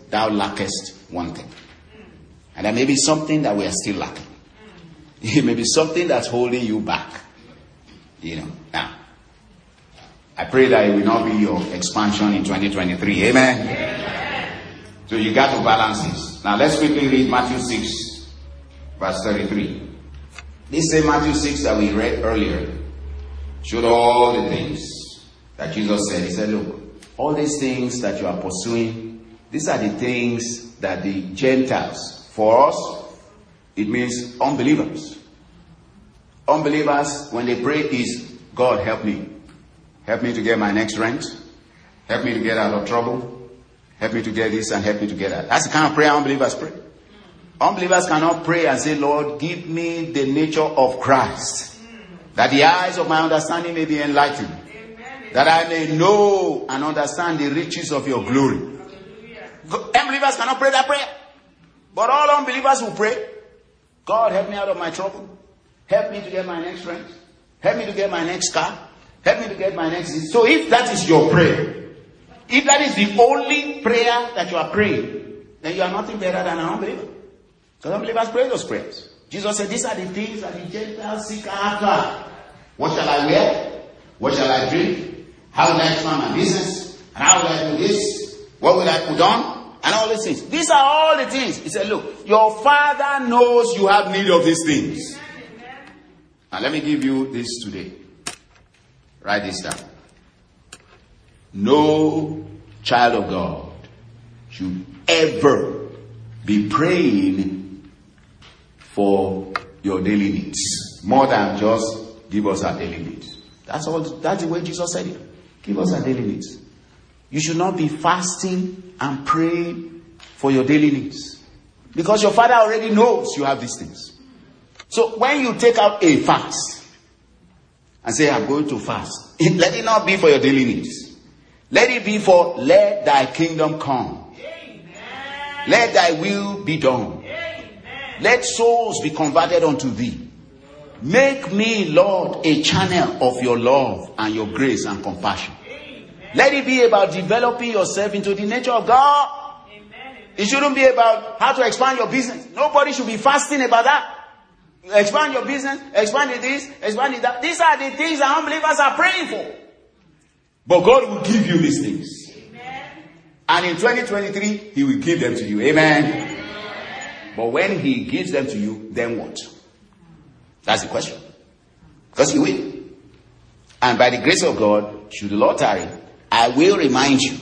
thou lackest one thing. And there may be something that we are still lacking. It may be something that's holding you back. You know, now, I pray that it will not be your expansion in twenty twenty-three. Amen? Amen. So you got to balance this. Now let's quickly read Matthew six, verse thirty-three. This same Matthew six that we read earlier showed all the things that Jesus said. He said, look, all these things that you are pursuing, these are the things that the Gentiles, for us, it means unbelievers. Unbelievers, when they pray, is God help me. Help me to get my next rent. Help me to get out of trouble. Help me to get this and help me to get that. That's the kind of prayer unbelievers pray. Unbelievers cannot pray and say, Lord, give me the nature of Christ, that the eyes of my understanding may be enlightened, that I may know and understand the riches of your glory. Unbelievers cannot pray that prayer. But all unbelievers will pray, God, help me out of my trouble. Help me to get my next rent. Help me to get my next car. Help me to get my next... So if that is your prayer, if that is the only prayer that you are praying, then you are nothing better than an unbeliever. Because unbelievers pray those prayers. Jesus said, these are the things that the Gentiles seek after. What shall I wear? What shall I drink? How will I expand my business? And how will I do this? What will I put on? And all these things. These are all the things. He said, look, your Father knows you have need of these things. And let me give you this today. Write this down. No child of God should ever be praying for your daily needs more than just give us our daily needs. That's all. That's the way Jesus said it. Give us our daily needs. You should not be fasting and praying for your daily needs, because your Father already knows you have these things. So when you take out a fast and say, I'm going to fast, let it not be for your daily needs. Let it be for, let thy kingdom come. Amen. Let thy will be done. Amen. Let souls be converted unto thee. Make me, Lord, a channel of your love and your grace and compassion. Amen. Let it be about developing yourself into the nature of God. Amen. It shouldn't be about how to expand your business. Nobody should be fasting about that. Expand your business, expand this, expand that. These are the things that unbelievers are praying for. But God will give you these things. Amen. And in twenty twenty-three, He will give them to you. Amen. Amen. But when He gives them to you, then what? That's the question. Because He will. And by the grace of God, should the Lord tarry, I will remind you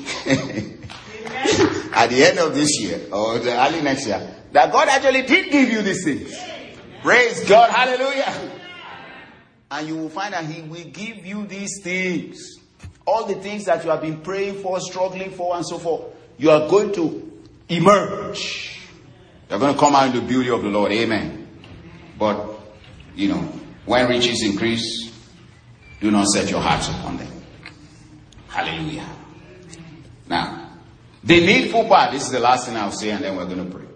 at the end of this year or the early next year that God actually did give you these things. Praise God. Hallelujah. And you will find that He will give you these things. All the things that you have been praying for, struggling for, and so forth. You are going to emerge. You're going to come out in the beauty of the Lord. Amen. But, you know, when riches increase, do not set your hearts upon them. Hallelujah. Now, the needful part. This is the last thing I'll say, and then we're going to pray.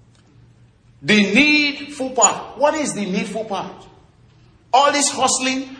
The needful part. What is the needful part? All this hustling,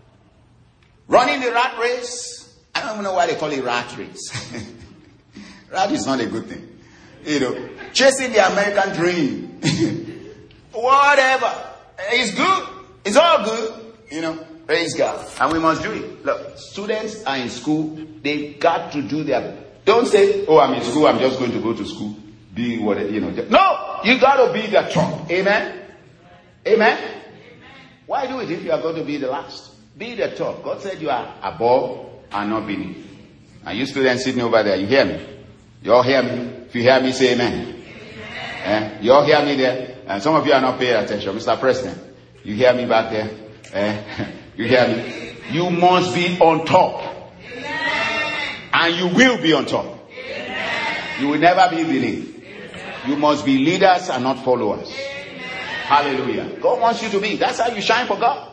running the rat race. I don't even know why they call it rat race. Rat is not a good thing. You know, chasing the American dream. Whatever. It's good. It's all good. You know, praise God. And we must do it. Look, students are in school. They got to do their... Don't say, oh, I'm in school. I'm just going to go to school. Be what, you know. No, you got to be the top. Amen? Amen? Why do it if you are going to be the last? Be the top. God said you are above and not beneath. And you students sitting over there, you hear me? You all hear me? If you hear me, say amen. Amen. Eh? You all hear me there? And some of you are not paying attention. Mister President, you hear me back there? Eh? You hear me? You must be on top. Amen. And you will be on top. Amen. You will never be beneath. You must be leaders and not followers. Amen. Hallelujah. God wants you to be. That's how you shine for God.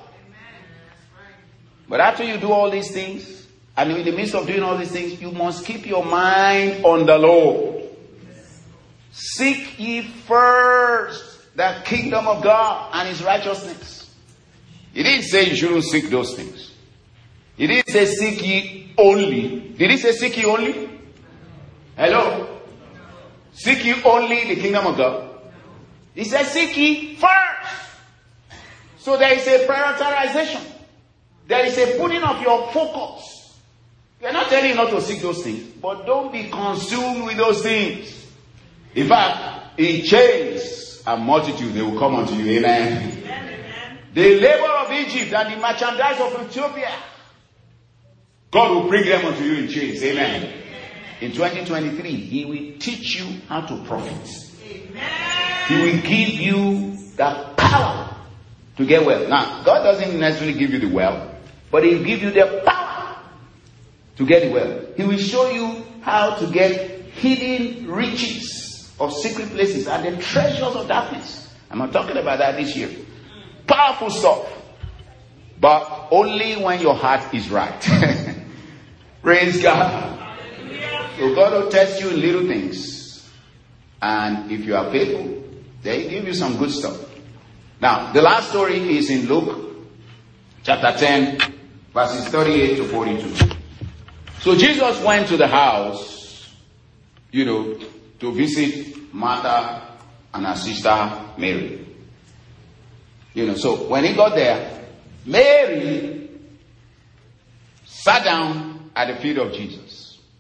But after you do all these things, and in the midst of doing all these things, you must keep your mind on the Lord. Seek ye first the kingdom of God and His righteousness. He didn't say you shouldn't seek those things. He didn't say seek ye only. Did He say seek ye only? Hello? Seek ye only the kingdom of God. He says, seek ye first. So there is a prioritization. There is a putting of your focus. We are not telling you not to seek those things, but don't be consumed with those things. In fact, in chains and multitude, they will come unto you. Amen. Amen. The labor of Egypt and the merchandise of Ethiopia, God will bring them unto you in chains. Amen. Amen. In twenty twenty-three, He will teach you how to profit. Amen. He will give you the power to get wealth. Now, God doesn't necessarily give you the wealth, but He will give you the power to get the wealth. He will show you how to get hidden riches of secret places and the treasures of darkness. I'm not talking about that this year. Powerful stuff. But only when your heart is right. Praise God. So God will test you in little things. And if you are faithful, they give you some good stuff. Now, the last story is in Luke chapter ten, verses thirty-eight to forty-two. So Jesus went to the house, you know, to visit Martha and her sister Mary. You know, so when he got there, Mary sat down at the feet of Jesus.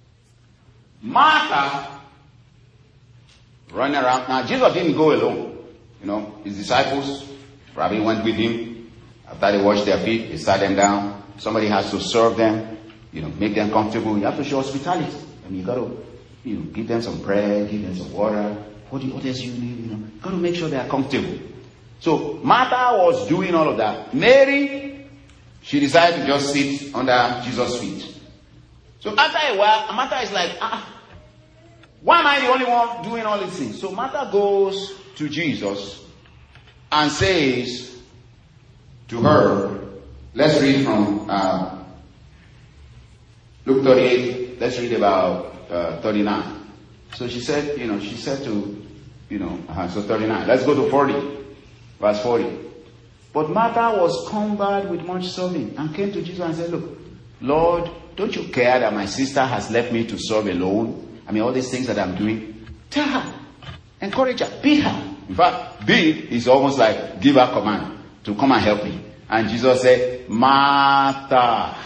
Martha ran around. Now, Jesus didn't go alone. You know, his disciples probably went with him. After they washed their feet, they sat them down. Somebody has to serve them, you know, make them comfortable. You have to show hospitality. I mean, you got to, you know, give them some bread, give them some water. What, do you, what else you need? You know, you got to make sure they are comfortable. So Martha was doing all of that. Mary, she decided to just sit under Jesus' feet. So after a while, Martha is like, ah, why am I the only one doing all these things? So Martha goes to Jesus and says to her, let's read from uh, Luke thirty-eight, let's read about uh, thirty-nine. So she said, you know, she said to, you know, uh, so thirty-nine, let's go to forty, verse forty. But Martha was cumbered with much serving and came to Jesus and said, look, Lord, don't you care that my sister has left me to serve alone? I mean, all these things that I'm doing. Tell her. Encourage her. Be her. In fact, be is almost like give her command to come and help me. And Jesus said, Martha,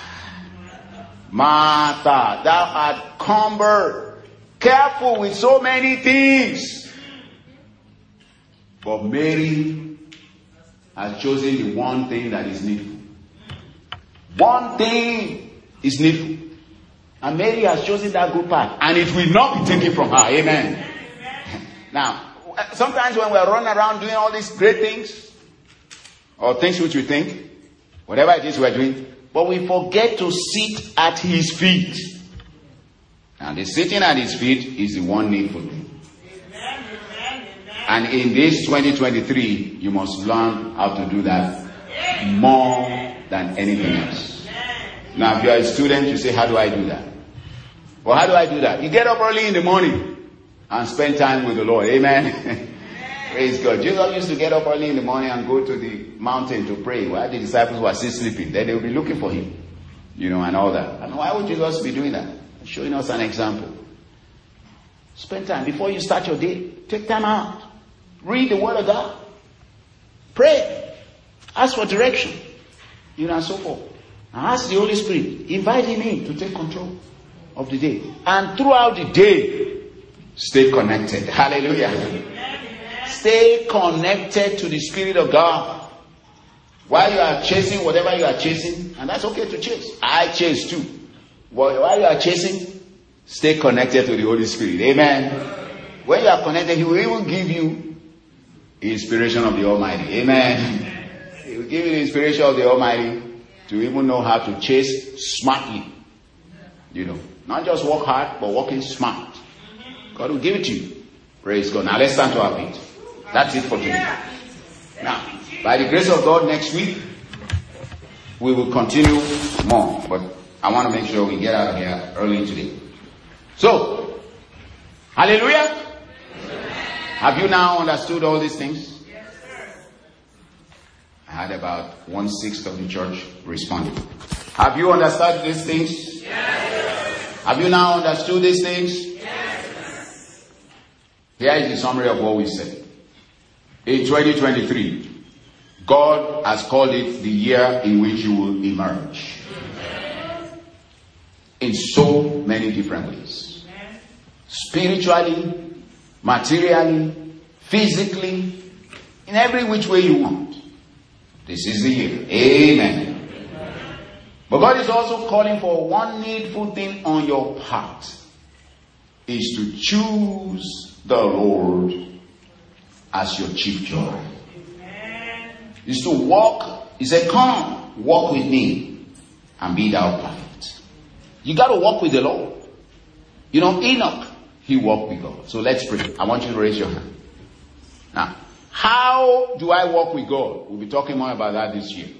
Martha, thou art cumbered, careful with so many things. But Mary has chosen the one thing that is needful. One thing is needful. And Mary has chosen that good path. And it will not be taken from her. Amen. Amen. Now, sometimes when we're running around doing all these great things, or things which we think, whatever it is we're doing, but we forget to sit at His feet. And the sitting at His feet is the one needful thing. Amen. Amen. And in this twenty twenty-three, you must learn how to do that more than anything else. Now, if you are a student, you say, how do I do that? Well, how do I do that? You get up early in the morning and spend time with the Lord. Amen. Praise God. Jesus used to get up early in the morning and go to the mountain to pray while the disciples were still sleeping. Then they would be looking for him, you know, and all that. And why would Jesus be doing that? Showing us an example. Spend time before you start your day. Take time out. Read the Word of God. Pray. Ask for direction. You know, and so forth. And ask the Holy Spirit. Invite Him in to take control of the day. And throughout the day, stay connected. Hallelujah. Amen. Stay connected to the Spirit of God. While you are chasing whatever you are chasing, and that's okay to chase. I chase too. While you are chasing, stay connected to the Holy Spirit. Amen. When you are connected, He will even give you the inspiration of the Almighty. Amen. He will give you the inspiration of the Almighty to even know how to chase smartly. You know, not just work hard, but working smart. God will give it to you. Praise God. Now let's stand to our feet. That's it for today. Now, by the grace of God, next week, we will continue more. But I want to make sure we get out of here early today. So, hallelujah. Have you now understood all these things? Yes, sir. I had about one-sixth of the church responding. Have you understood these things? Yes. Have you now understood these things? Yes. Here is the summary of what we said. In twenty twenty-three, God has called it the year in which you will emerge. In so many different ways. Spiritually, materially, physically, in every which way you want. This is the year. Amen. But God is also calling for one needful thing on your part. Is to choose the Lord as your chief joy. Is to walk. He said, come, walk with me and be thou perfect. You got to walk with the Lord. You know, Enoch, he walked with God. So let's pray. I want you to raise your hand. Now, how do I walk with God? We'll be talking more about that this year.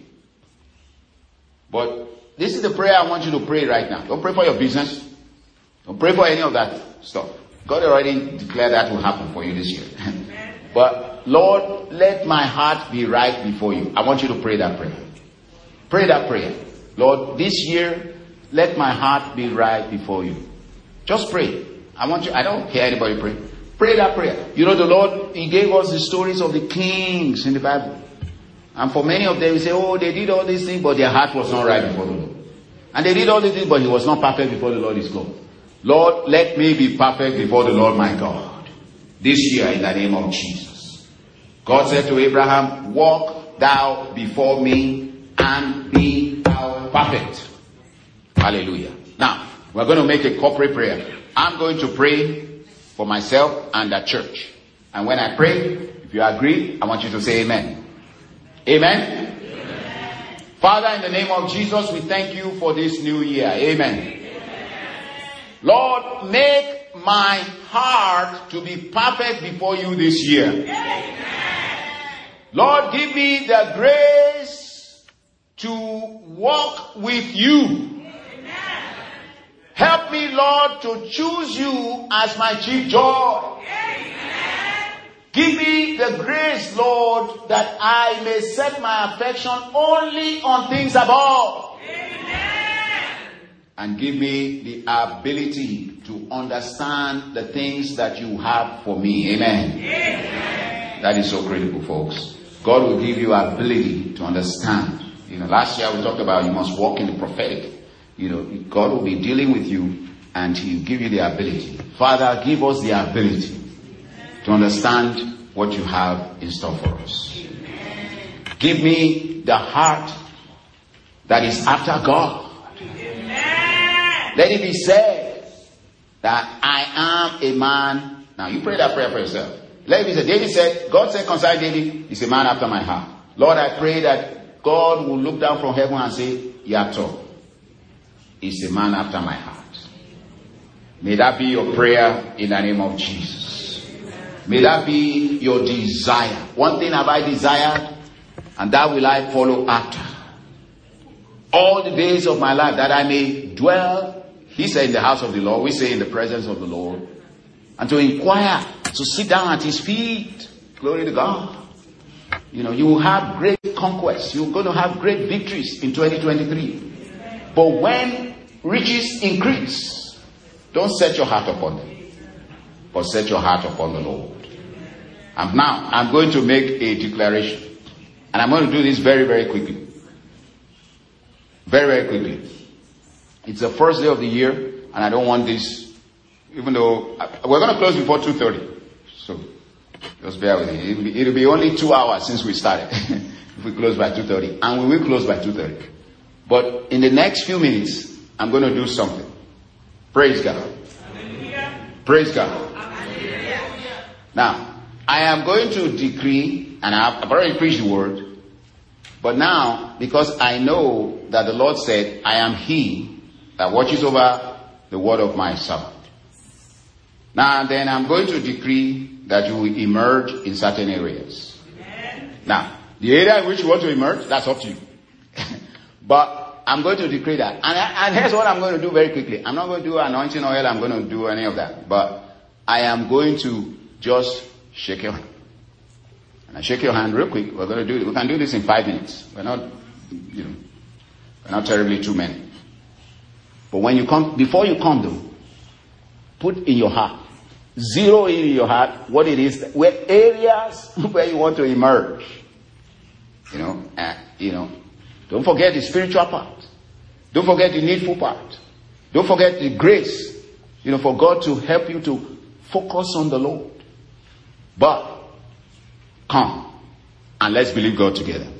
But this is the prayer I want you to pray right now. Don't pray for your business. Don't pray for any of that stuff. God already declared that will happen for you this year. But Lord, let my heart be right before you. I want you to pray that prayer. Pray that prayer. Lord, this year, let my heart be right before you. Just pray. I want you, I don't hear anybody pray. Pray that prayer. You know, the Lord, He gave us the stories of the kings in the Bible. And for many of them, we say, oh, they did all these things, but their heart was not right before the Lord. And they did all these things, but He was not perfect before the Lord is God. Lord, let me be perfect before the Lord my God. This year, in the name of Jesus. God said to Abraham, walk thou before me and be thou perfect. Hallelujah. Now, we're going to make a corporate prayer. I'm going to pray for myself and the church. And when I pray, if you agree, I want you to say amen. Amen? Amen. Father, in the name of Jesus, we thank you for this new year. Amen. Amen. Lord, make my heart to be perfect before you this year. Amen. Lord, give me the grace to walk with you. Amen. Help me, Lord, to choose you as my chief joy. Amen. Give me the grace, Lord, that I may set my affection only on things above. Amen. And give me the ability to understand the things that you have for me. Amen. Amen. That is so critical, folks. God will give you ability to understand. You know, last year we talked about you must walk in the prophetic. You know, God will be dealing with you and He'll give you the ability. Father, give us the ability to understand what you have in store for us. Amen. Give me the heart that is after God. Amen. Let it be said that I am a man. Now you pray that prayer for yourself. Let it be said. David said, God said concerning David, he's a man after my heart. Lord, I pray that God will look down from heaven and say, Yato is a man after my heart. May that be your prayer in the name of Jesus. May that be your desire. One thing have I desired, and that will I follow after. All the days of my life, that I may dwell, he said, in the house of the Lord. We say in the presence of the Lord. And to inquire, to sit down at his feet. Glory to God. You know, you will have great conquests. You're going to have great victories in twenty twenty-three. But when riches increase, don't set your heart upon them, but set your heart upon the Lord. And now, I'm going to make a declaration. And I'm going to do this very, very quickly. Very, very quickly. It's the first day of the year, and I don't want this, even though we're going to close before two thirty. So, just bear with me. It'll be, it'll be only two hours since we started. If we close by two thirty. And we will close by two thirty. But in the next few minutes, I'm going to do something. Praise God. Hallelujah. Praise God. Hallelujah. Now, I am going to decree, and I've already preached the word, but now, because I know that the Lord said, I am He that watches over the word of my servant. Now, then I'm going to decree that you will emerge in certain areas. Amen. Now, the area in which you want to emerge, that's up to you. But I'm going to decree that. And, and here's what I'm going to do very quickly. I'm not going to do anointing oil. I'm going to do any of that. But I am going to just shake your hand. And I shake your hand real quick. We're going to do it. We can do this in five minutes. We're not, you know, we're not terribly too many. But when you come, before you come though, put in your heart Zero in your heart what it is, where areas where you want to emerge. You know, uh, you know, don't forget the spiritual part. Don't forget the needful part. Don't forget the grace, you know, for God to help you to focus on the Lord. But come and let's believe God together.